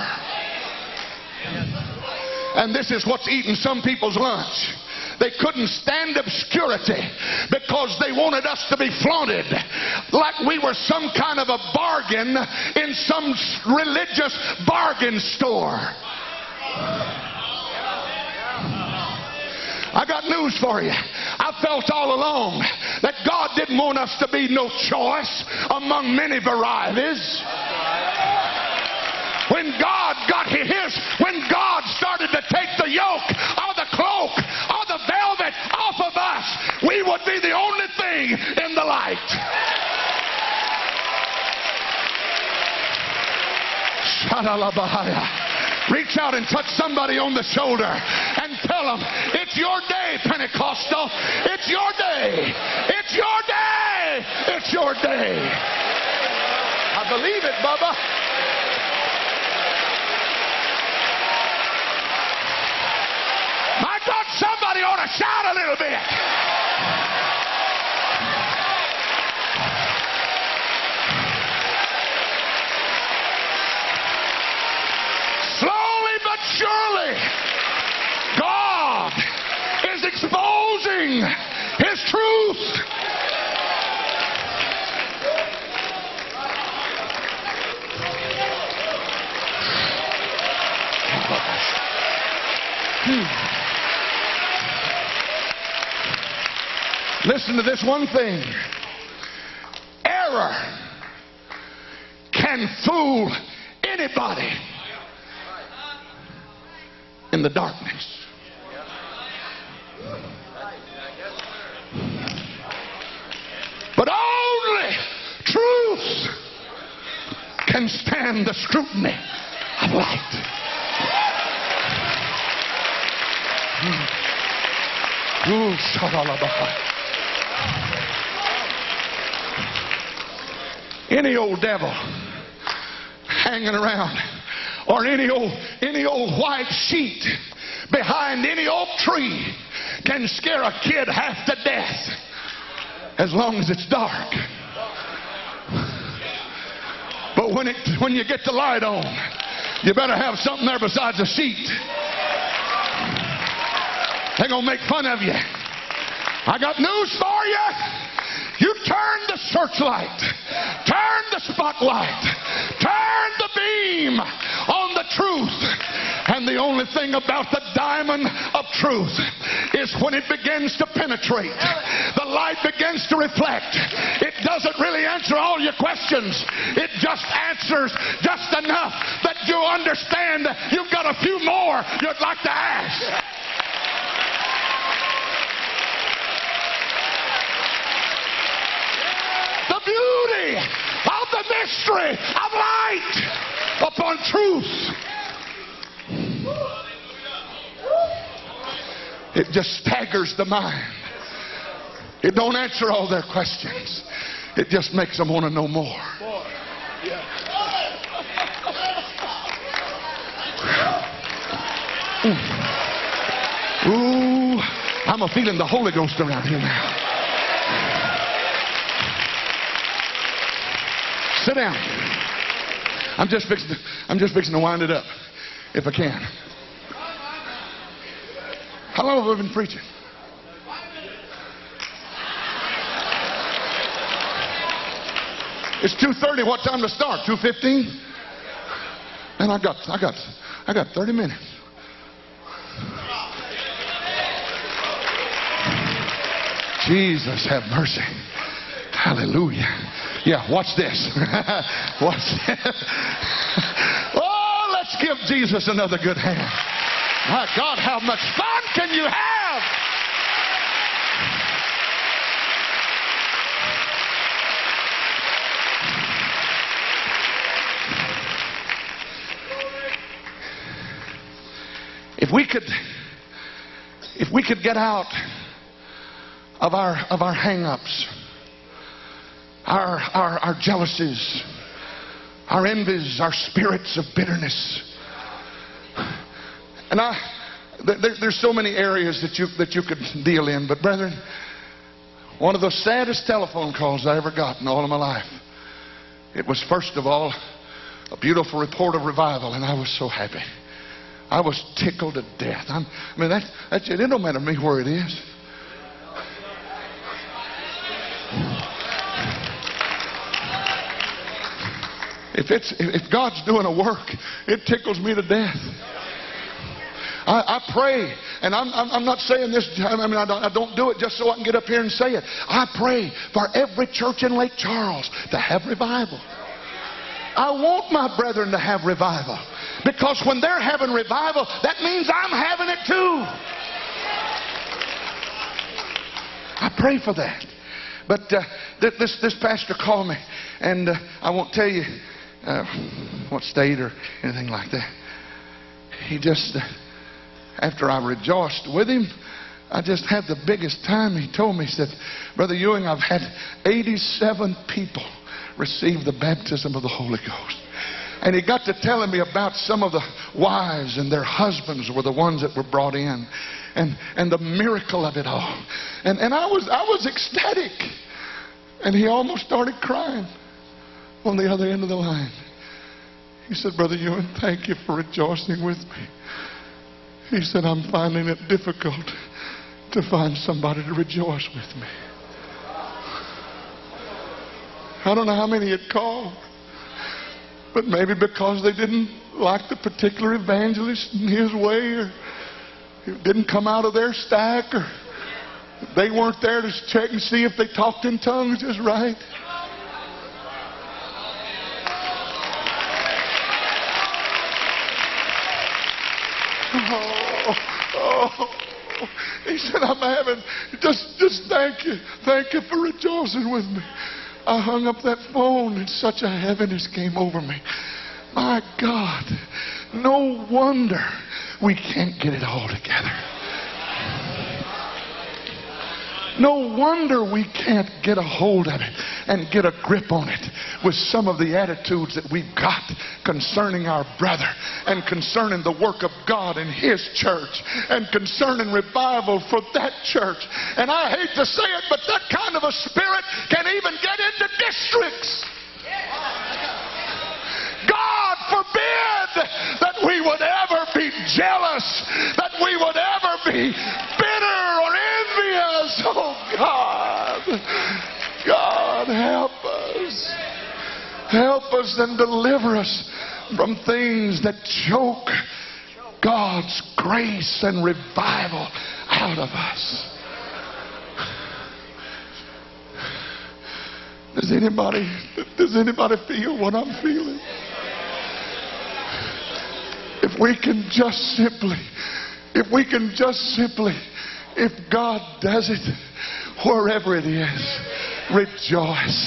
[SPEAKER 2] And this is what's eating some people's lunch. They couldn't stand obscurity because they wanted us to be flaunted like we were some kind of a bargain in some religious bargain store. I got news for you. I felt all along that God didn't want us to be no choice among many varieties. When God got his, when God started to take the yoke or the cloak or the velvet off of us, we would be the only thing in the light. Shadalabahaya. Reach out and touch somebody on the shoulder and tell them, it's your day, Pentecostal. It's your day. It's your day. It's your day. I believe it, Bubba. My God, somebody ought to shout a little bit. Slowly but surely, God is exposing His truth. Listen to this one thing. Error can fool anybody in the darkness. But only truth can stand the scrutiny of light. Ooh, Shadalabaha. Any old devil hanging around, or any old any old white sheet behind any oak tree can scare a kid half to death as long as it's dark. But when it when you get the light on, you better have something there besides a sheet. They're gonna make fun of you. I got news for you. You turn the searchlight, turn the spotlight, turn the beam on the truth. And the only thing about the diamond of truth is when it begins to penetrate, the light begins to reflect. It doesn't really answer all your questions. It just answers just enough that you understand you've got a few more you'd like to ask. The beauty of the mystery of light upon truth. It just staggers the mind. It don't answer all their questions. It just makes them want to know more. Ooh. Ooh, I'm a feeling the Holy Ghost around here now. Sit down. I'm just fixing to, I'm just fixing to wind it up, if I can. How long have we been preaching? It's two thirty. What time to start? two fifteen? And I got, I got, I got thirty minutes. Jesus have mercy. Hallelujah. Yeah, watch this. Watch this. Oh, let's give Jesus another good hand. My God, how much fun can you have? If we could, if we could get out of our of our hang-ups, our our our jealousies, our envies, our spirits of bitterness. And I, there, there's so many areas that you that you could deal in, but brethren, one of the saddest telephone calls I ever got in all of my life, it was first of all a beautiful report of revival, and I was so happy. I was tickled to death. I'm, I mean, that, that's it. It don't matter to me where it is. If it's if God's doing a work, it tickles me to death. I, I pray, and I'm, I'm, I'm not saying this, I mean, I don't, I don't do it just so I can get up here and say it. I pray for every church in Lake Charles to have revival. I want my brethren to have revival, because when they're having revival, that means I'm having it too. I pray for that. But uh, this, this pastor called me, and uh, I won't tell you uh, what state or anything like that. He just... Uh, After I rejoiced with him, I just had the biggest time. He told me, he said, Brother Ewing, I've had eighty-seven people receive the baptism of the Holy Ghost. And he got to telling me about some of the wives and their husbands were the ones that were brought in. And, and the miracle of it all. And, and I was, I was ecstatic. And he almost started crying on the other end of the line. He said, Brother Ewing, thank you for rejoicing with me. He said, I'm finding it difficult to find somebody to rejoice with me. I don't know how many had called, but maybe because they didn't like the particular evangelist in his way, or it didn't come out of their stack, or They weren't there to check and see if they talked in tongues just right. Oh, oh. He said, I'm having, just, just thank you. Thank you for rejoicing with me. I hung up that phone and such a heaviness came over me. My God, no wonder we can't get it all together. No wonder we can't get a hold of it and get a grip on it with some of the attitudes that we've got concerning our brother and concerning the work of God in His church and concerning revival for that church. And I hate to say it, but that kind of a spirit can even get into districts. God forbid that we would ever be jealous, that we would ever be bitter or envious. Oh God, God help us. Help us and deliver us from things that choke God's grace and revival out of us. Does anybody, does anybody feel what I'm feeling? If we can just simply, if we can just simply, if God does it, wherever it is, rejoice.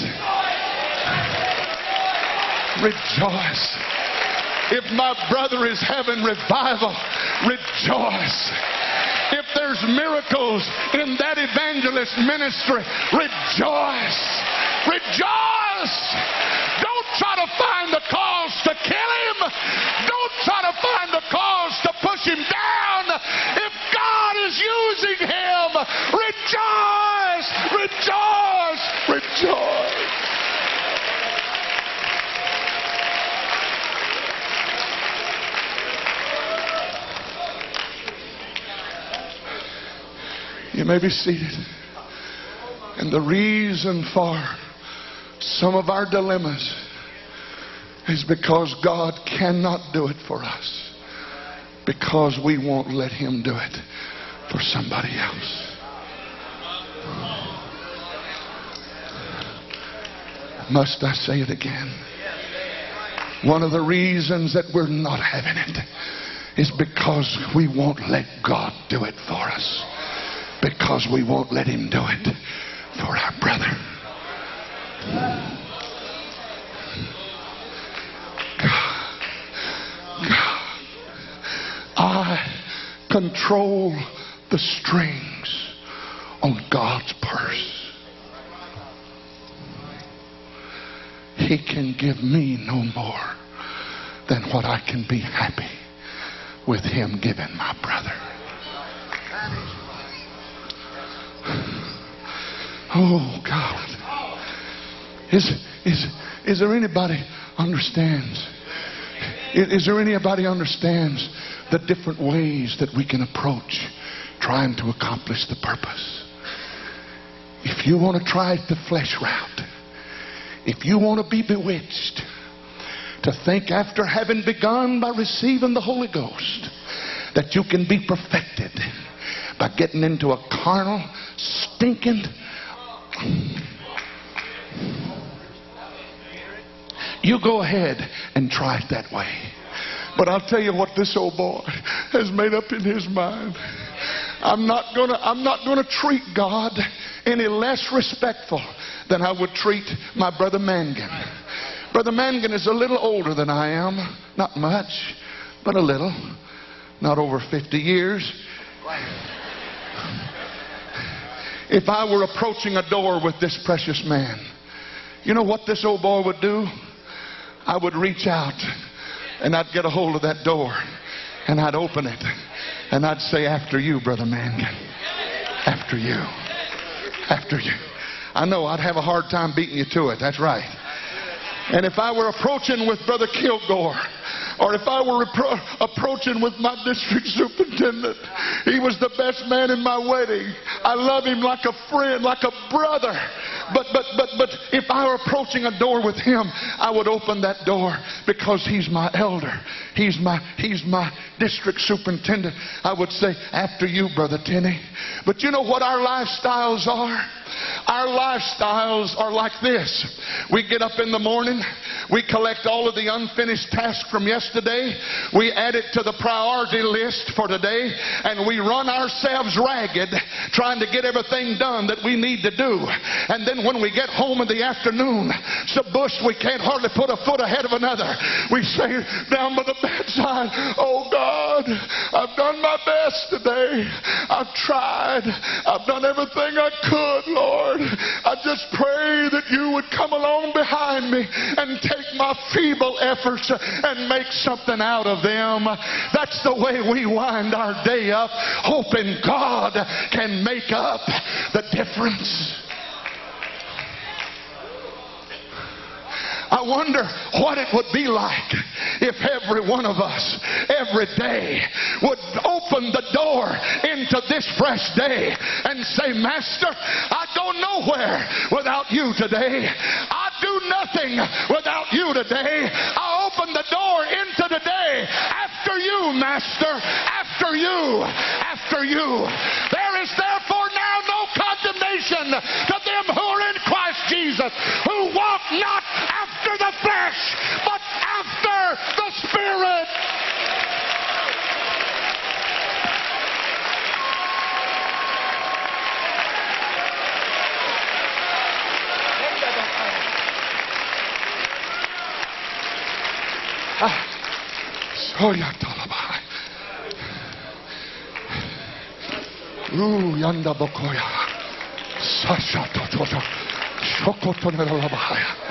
[SPEAKER 2] Rejoice. If my brother is having revival, rejoice. If there's miracles in that evangelist ministry, rejoice. Rejoice. Don't try to find the cause to kill him. Don't try to find the cause to push him down. If God is using him, rejoice, rejoice, rejoice. You may be seated. And the reason for some of our dilemmas is because God cannot do it for us, because we won't let Him do it for somebody else. Must I say it again? One of the reasons that we're not having it is because we won't let God do it for us, because we won't let Him do it for our brother. God, God, I control the strings on God's purse. He can give me no more than what I can be happy with Him giving my brother. Oh God. Is, is, is there anybody understands? Is, is there anybody understands the different ways that we can approach trying to accomplish the purpose? If you want to try the flesh route, if you want to be bewitched, to think after having begun by receiving the Holy Ghost that you can be perfected by getting into a carnal, stinking, you go ahead and try it that way. But I'll tell you what this old boy has made up in his mind. I'm not gonna I'm not gonna treat God any less respectful than I would treat my brother Mangan. Brother Mangan is a little older than I am. Not much, but a little. Not over fifty years. If I were approaching a door with this precious man, you know what this old boy would do? I would reach out and I'd get a hold of that door and I'd open it and I'd say, after you, Brother Mangan. After you. After you. I know I'd have a hard time beating you to it. That's right. And if I were approaching with Brother Kilgore, or if I were appro- approaching with my district superintendent, he was the best man in my wedding. I love him like a friend, like a brother. But, but, but, but if I were approaching a door with him, I would open that door because he's my elder. He's my, he's my district superintendent. I would say, after you, Brother Tenney. But you know what our lifestyles are? Our lifestyles are like this. We get up in the morning. We collect all of the unfinished tasks from yesterday. We add it to the priority list for today. And we run ourselves ragged trying to get everything done that we need to do. And then when we get home in the afternoon, so bush we can't hardly put a foot ahead of another. We say down by the bedside, oh God, I've done my best today. I've tried. I've done everything I could, Lord. I just pray that you would come along behind me and take my feeble efforts and make something out of them. That's the way we wind our day up, hoping God can make up the difference. I wonder what it would be like if every one of us every day would open the door into this fresh day and say, Master, I go nowhere without you today. I do nothing without you today. I open the door into the day after you, Master, after you, after you. There is therefore now no condemnation to them who are in Christ Jesus, who walk not after the flesh, but after the Spirit. Ah, Soya Talabai. Ooh, Yanda Bokoya. Sasha Tototo. Shokotonelabahaya.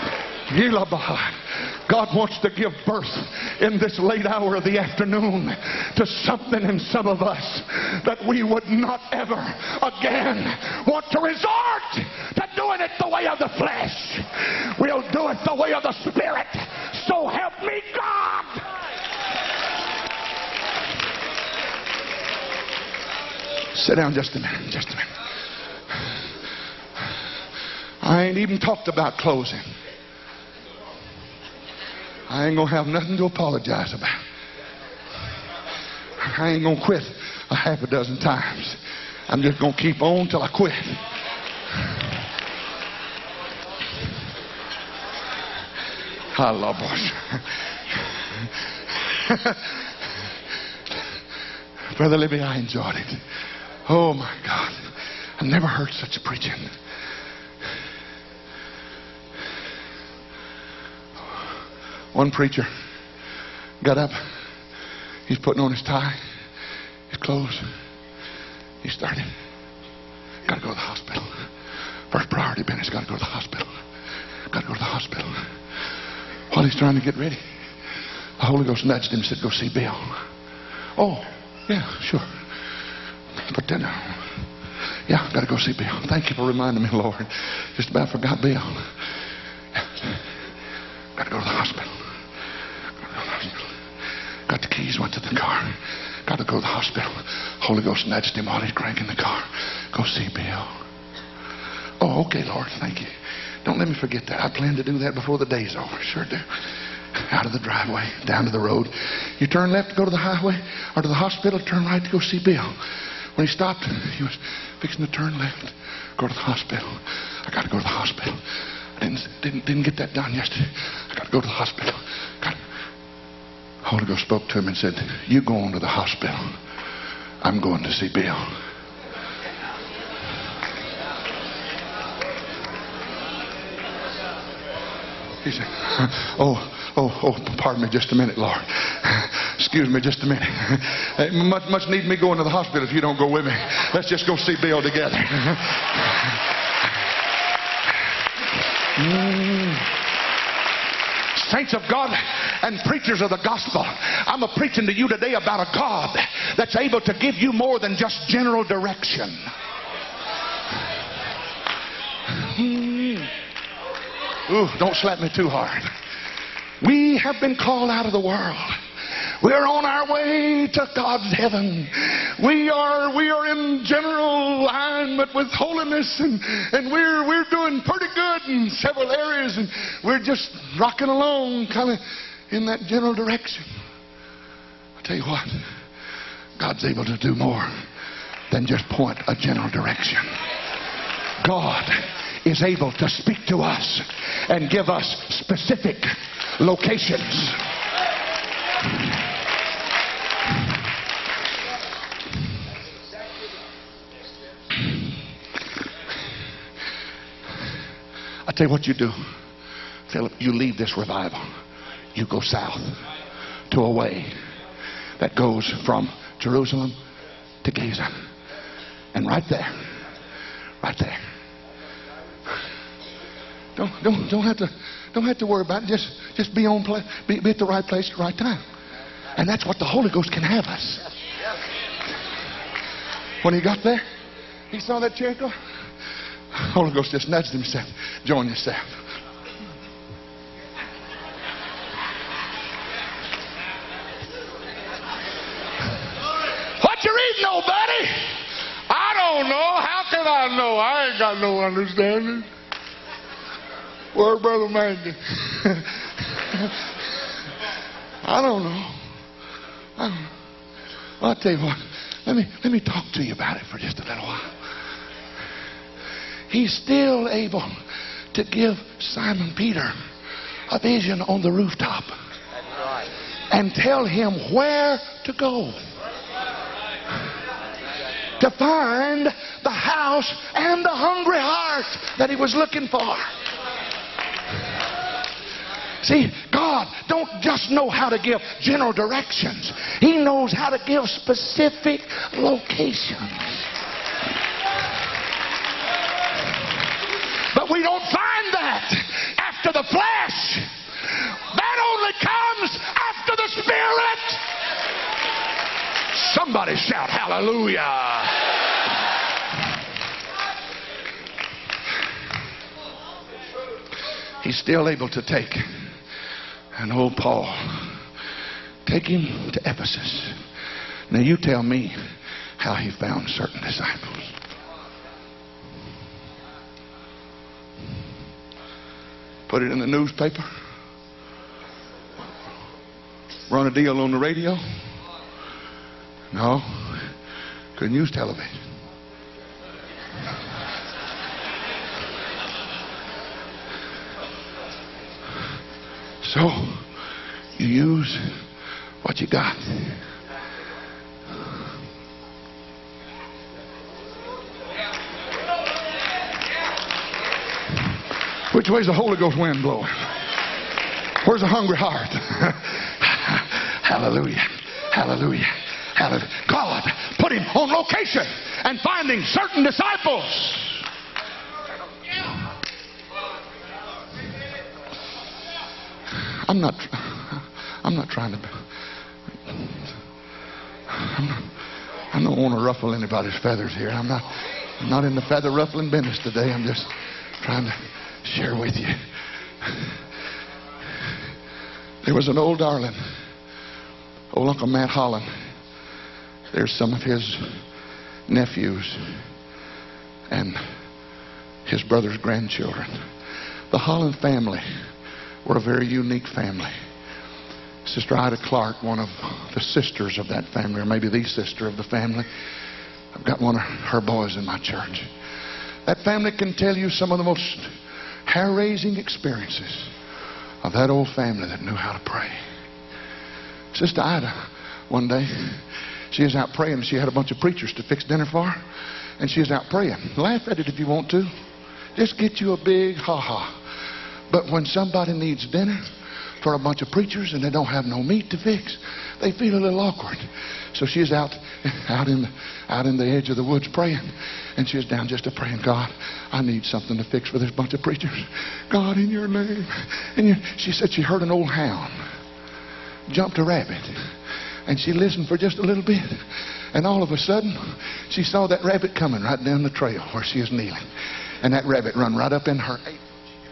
[SPEAKER 2] God wants to give birth in this late hour of the afternoon to something in some of us that we would not ever again want to resort to doing it the way of the flesh. We'll do it the way of the Spirit. So help me God. Sit down just a minute, just a minute. I ain't even talked about closing. I ain't going to have nothing to apologize about. I ain't going to quit a half a dozen times. I'm just going to keep on till I quit. I love it. Brother Libby, I enjoyed it. Oh my God. I've never heard such preaching. One preacher got up. He's putting on his tie, his clothes. He started. Got to go to the hospital. First priority business, got to go to the hospital. Got to go to the hospital. While he's trying to get ready, the Holy Ghost nudged him and said, go see Bill. Oh, yeah, sure. But then, uh, yeah, got to go see Bill. Thank you for reminding me, Lord. Just about forgot Bill. Got to go to the hospital. Got the keys, went to the car. Got to go to the hospital. Holy Ghost nudged him while he's cranking the car. Go see Bill. Oh, okay, Lord, thank you. Don't let me forget that. I plan to do that before the day's over. Sure do. Out of the driveway, down to the road. You turn left to go to the highway or to the hospital, turn right to go see Bill. When he stopped, he was fixing to turn left, go to the hospital. I got to go to the hospital. I didn't, didn't, didn't get that done yesterday. I got to go to the hospital. Got to. Holy Ghost spoke to him and said, you go on to the hospital. I'm going to see Bill. He said, oh, oh, oh, pardon me just a minute, Lord. Excuse me just a minute. It much, much need me going to the hospital if you don't go with me. Let's just go see Bill together. mm. Saints of God and preachers of the gospel, I'm a preaching to you today about a God that's able to give you more than just general direction. Ooh, don't slap me too hard. We have been called out of the world. We're on our way to God's heaven. We are we are in general alignment with holiness, and, and we're we're doing pretty good in several areas, and we're just rocking along kind of in that general direction. I tell you what, God's able to do more than just point a general direction. God is able to speak to us and give us specific locations. I tell you what you do, Philip. You leave this revival. You go south to a way that goes from Jerusalem to Gaza, and right there, right there. Don't don't don't have to don't have to worry about it. Just just be on play, be, be at the right place at the right time, and that's what the Holy Ghost can have us. When he got there, he saw that chair go. Holy Ghost just nudged him and said, "Join yourself." What you reading, old buddy? I don't know. How can I know? I ain't got no understanding. Where's Brother Mandy? I don't know. I don't know. Well, I'll tell you what. Let me let me talk to you about it for just a little while. He's still able to give Simon Peter a vision on the rooftop. That's right. And tell him where to go to find the house and the hungry heart that he was looking for. See, God don't just know how to give general directions. He knows how to give specific locations. But we don't find that after the flesh. That only comes after the Spirit. Somebody shout hallelujah. He's still able to take an old Paul, take him to Ephesus. Now you tell me how he found certain disciples. Put it in the newspaper. Run a deal on the radio. No. Couldn't use television. So, you use what you got. Which way's the Holy Ghost wind blowing? Where's the hungry heart? Hallelujah. Hallelujah. Hallelujah. God put him on location and finding certain disciples. I'm not I'm not trying to I'm not, I don't want to ruffle anybody's feathers here. I'm not I'm not in the feather ruffling business today. I'm just trying to share with you. There was an old darling, old Uncle Matt Holland. There's some of his nephews and his brother's grandchildren. The Holland family were a very unique family. Sister Ida Clark, one of the sisters of that family, or maybe the sister of the family. I've got one of her boys in my church. That family can tell you some of the most hair-raising experiences of that old family that knew how to pray. Sister Ida, one day, she was out praying. She had a bunch of preachers to fix dinner for her, and she was out praying. Laugh at it if you want to. Just get you a big ha-ha. But when somebody needs dinner for a bunch of preachers and they don't have no meat to fix, they feel a little awkward. So she's out out in the, out in the edge of the woods praying, and she was down just to praying, God, I need something to fix for this bunch of preachers. God, in your name. And you, she said she heard an old hound jumped a rabbit, and she listened for just a little bit, and all of a sudden she saw that rabbit coming right down the trail where she was kneeling, and that rabbit run right up in her apron,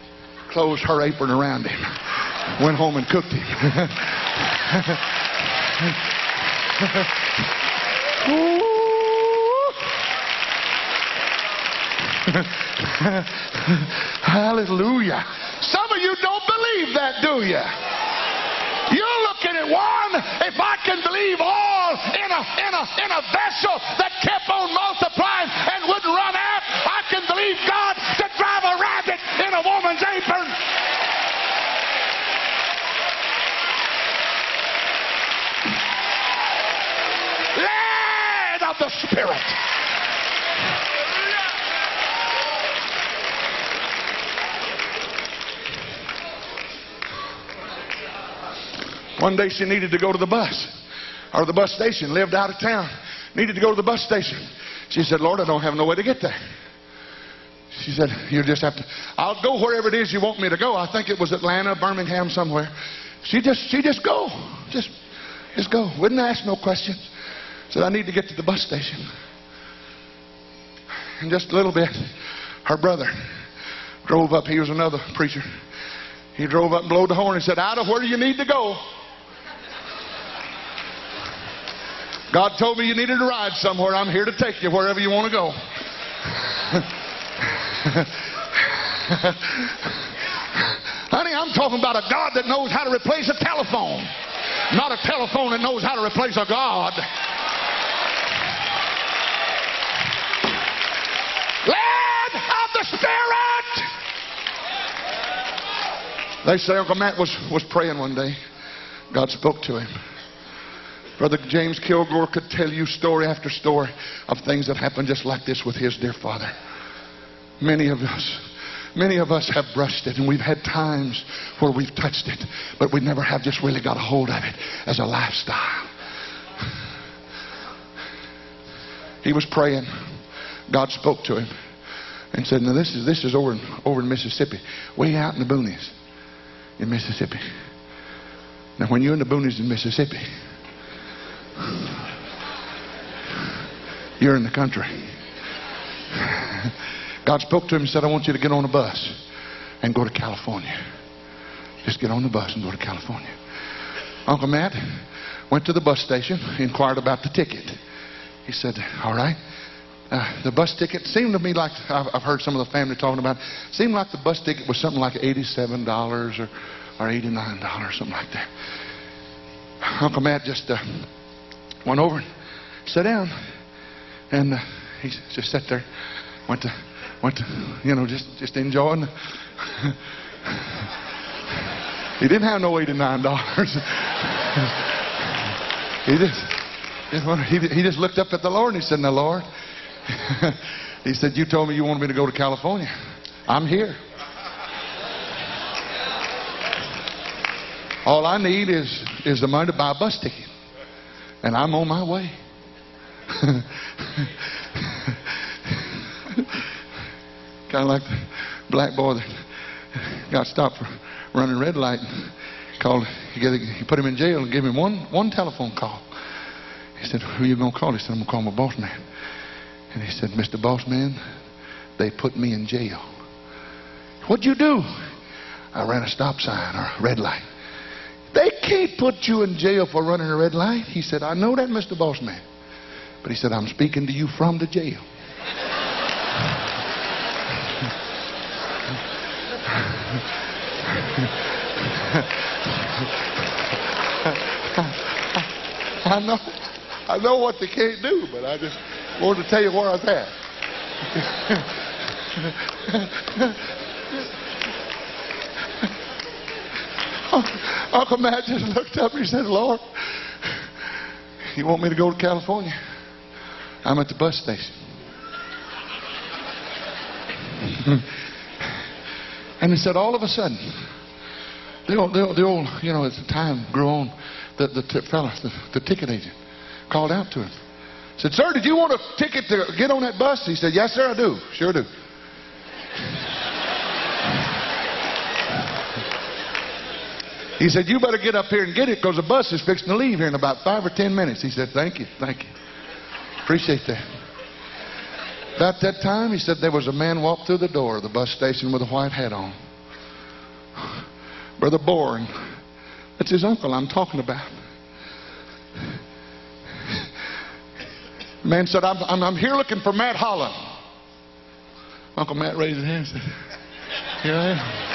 [SPEAKER 2] closed her apron around him, went home and cooked him. Hallelujah. Some of you don't believe that, do you? You're looking at one, if I can believe all in a, in a, in a vessel that kept on multiplying and wouldn't run out, I can believe God to drive a rabbit in a woman's apron. Led of the Spirit. One day she needed to go to the bus, or the bus station, lived out of town, needed to go to the bus station. She said, Lord, I don't have no way to get there. She said, you just have to, I'll go wherever it is you want me to go. I think it was Atlanta, Birmingham, somewhere. She just, she just go. Just, just go. Wouldn't ask no questions. Said, I need to get to the bus station. In just a little bit, her brother drove up. He was another preacher. He drove up and blowed the horn and said, out of where do you need to go? God told me you needed to ride somewhere. I'm here to take you wherever you want to go. Honey, I'm talking about a God that knows how to replace a telephone. Not a telephone that knows how to replace a God. Led of the Spirit. They say Uncle Matt was, was praying one day. God spoke to him. Brother James Kilgore could tell you story after story of things that happened just like this with his dear father. Many of us, many of us have brushed it, and we've had times where we've touched it, but we never have just really got a hold of it as a lifestyle. He was praying. God spoke to him and said, now this is, this is over in, over in Mississippi, way out in the boonies in Mississippi. Now when you're in the boonies in Mississippi, you're in the country. God spoke to him and said, I want you to get on a bus and go to California. Just get on the bus and go to California. Uncle Matt went to the bus station, inquired about the ticket. He said, all right. Uh, the bus ticket seemed to me like, I've, I've heard some of the family talking about it, seemed like the bus ticket was something like eighty-seven dollars or, or eighty-nine dollars, something like that. Uncle Matt just uh, went over and sat down, and uh, he just sat there, went to, went to, you know, just, just enjoying. The he didn't have no eighty-nine dollars. he just, he, he just looked up at the Lord and he said, now Lord, he said, you told me you wanted me to go to California. I'm here. All I need is, is the money to buy a bus ticket. And I'm on my way. Kind of like the black boy that got stopped for running red light. Called, he, got, he put him in jail and gave him one, one telephone call. He said, who are you going to call? He said, I'm going to call my boss man. And he said, Mister Boss Man, they put me in jail. What'd you do? I ran a stop sign or a red light. They can't put you in jail for running a red light. He said, I know that, Mister Boss Man. But he said, I'm speaking to you from the jail. I know, I know what they can't do, but I just wanted to tell you where I was at. Uncle Matt just looked up and he said, Lord, you want me to go to California? I'm at the bus station. And he said, all of a sudden, the old, the old, the old you know, as the time grew on, the, the t- fella, the, the ticket agent, called out to him. Said, sir, did you want a ticket to get on that bus? He said, yes, sir, I do. Sure do. He said, you better get up here and get it because the bus is fixing to leave here in about five or ten minutes. He said, thank you, thank you. Appreciate that. About that time, he said, there was a man walked through the door of the bus station with a white hat on. Brother Bourne. That's his uncle I'm talking about. The man said, I'm, I'm, I'm here looking for Matt Holland. Uncle Matt raised his hand and said, here I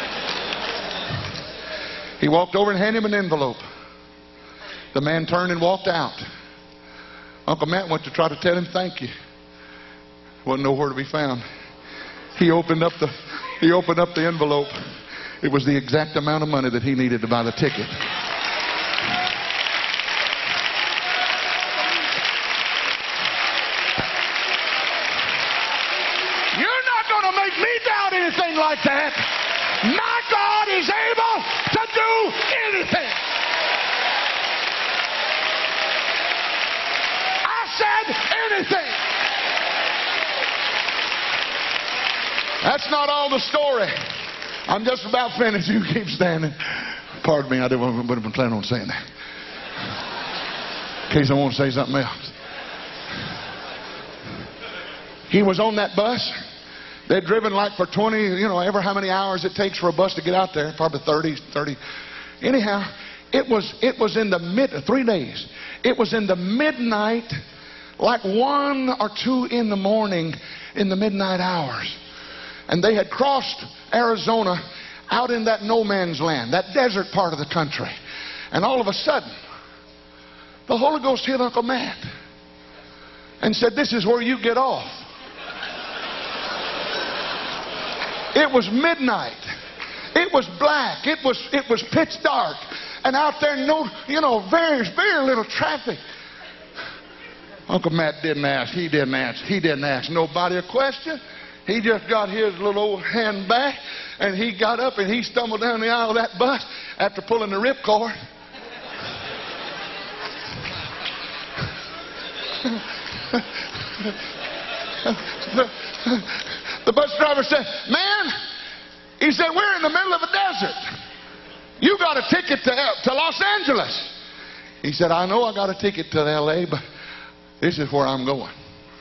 [SPEAKER 2] am. He walked over and handed him an envelope. The man turned and walked out. Uncle Matt went to try to tell him thank you. Wasn't nowhere to be found. He opened up the he opened up the envelope. It was the exact amount of money that he needed to buy the ticket. You're not going to make me doubt anything like that. My God is able to do anything. Said anything. That's not all the story. I'm just about finished. You keep standing. Pardon me, I didn't would have been planning on saying that. In case I want to say something else. He was on that bus. They'd driven like for twenty, you know, ever how many hours it takes for a bus to get out there. Probably thirty, thirty. Anyhow, it was it was in the mid three days. It was in the midnight. Like one or two in the morning in the midnight hours. And they had crossed Arizona out in that no man's land, that desert part of the country. And all of a sudden, the Holy Ghost hit Uncle Matt and said, this is where you get off. It was midnight. It was black. It was, it was pitch dark. And out there, no, you know, very, very little traffic. Uncle Matt didn't ask. He didn't ask. He didn't ask nobody a question. He just got his little old hand back, and he got up and he stumbled down the aisle of that bus after pulling the ripcord. the, the bus driver said, man, he said, we're in the middle of a desert. You got a ticket to, to Los Angeles. He said, I know I got a ticket to L A, but this is where I'm going.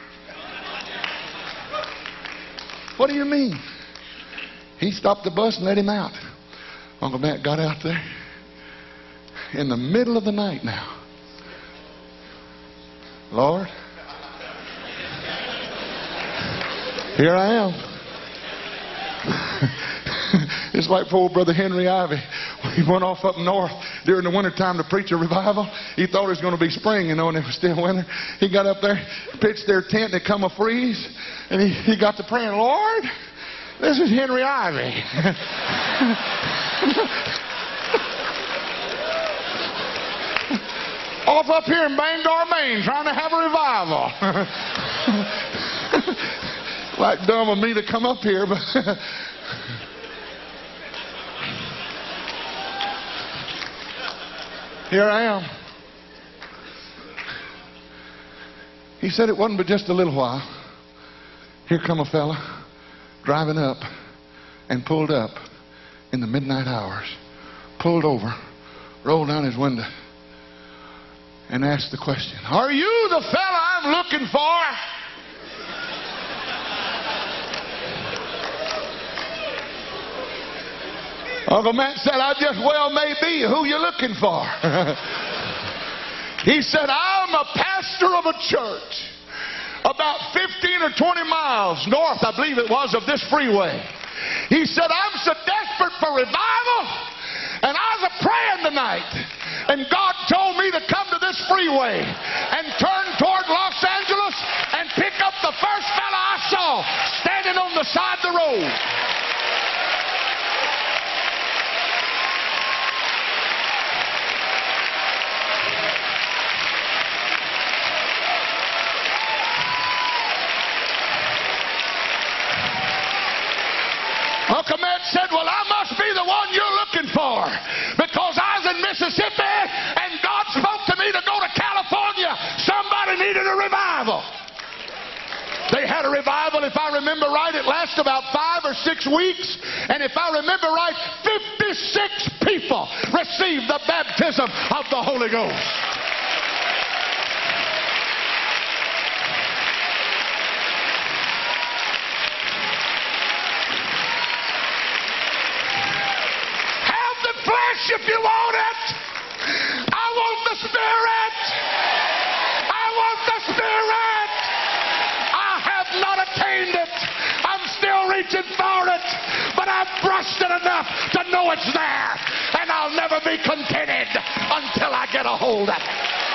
[SPEAKER 2] What do you mean? He stopped the bus and let him out. Uncle Matt got out there in the middle of the night now. Lord, here I am. It's like poor Brother Henry Ivy. He went off up north during the wintertime to preach a revival. He thought it was going to be spring, you know, and it was still winter. He got up there, pitched their tent, and it come a freeze. And he, he got to praying, Lord, this is Henry Ivy. Off up here in Bangor, Maine, trying to have a revival. Like dumb of me to come up here, but... Here I am. He said it wasn't but just a little while. Here come a fella driving up and pulled up in the midnight hours, pulled over, rolled down his window, and asked the question, are you the fella I'm looking for? Uncle Matt said, I just well may be. Who you looking for? He said, I'm a pastor of a church about fifteen or twenty miles north, I believe it was, of this freeway. He said, I'm so desperate for revival, and I was praying tonight, and God told me to come to this freeway and turn toward Los Angeles and pick up the first fella I saw standing on the side of the road. Uncle Matt said, well, I must be the one you're looking for, because I was in Mississippi and God spoke to me to go to California. Somebody needed a revival. They had a revival, if I remember right, it lasted about five or six weeks. And if I remember right, fifty-six people received the baptism of the Holy Ghost. If you want it, I want the Spirit. I want the Spirit. reaching for it, but I've brushed it enough to know it's there, and I'll never be contented until I get a hold of it.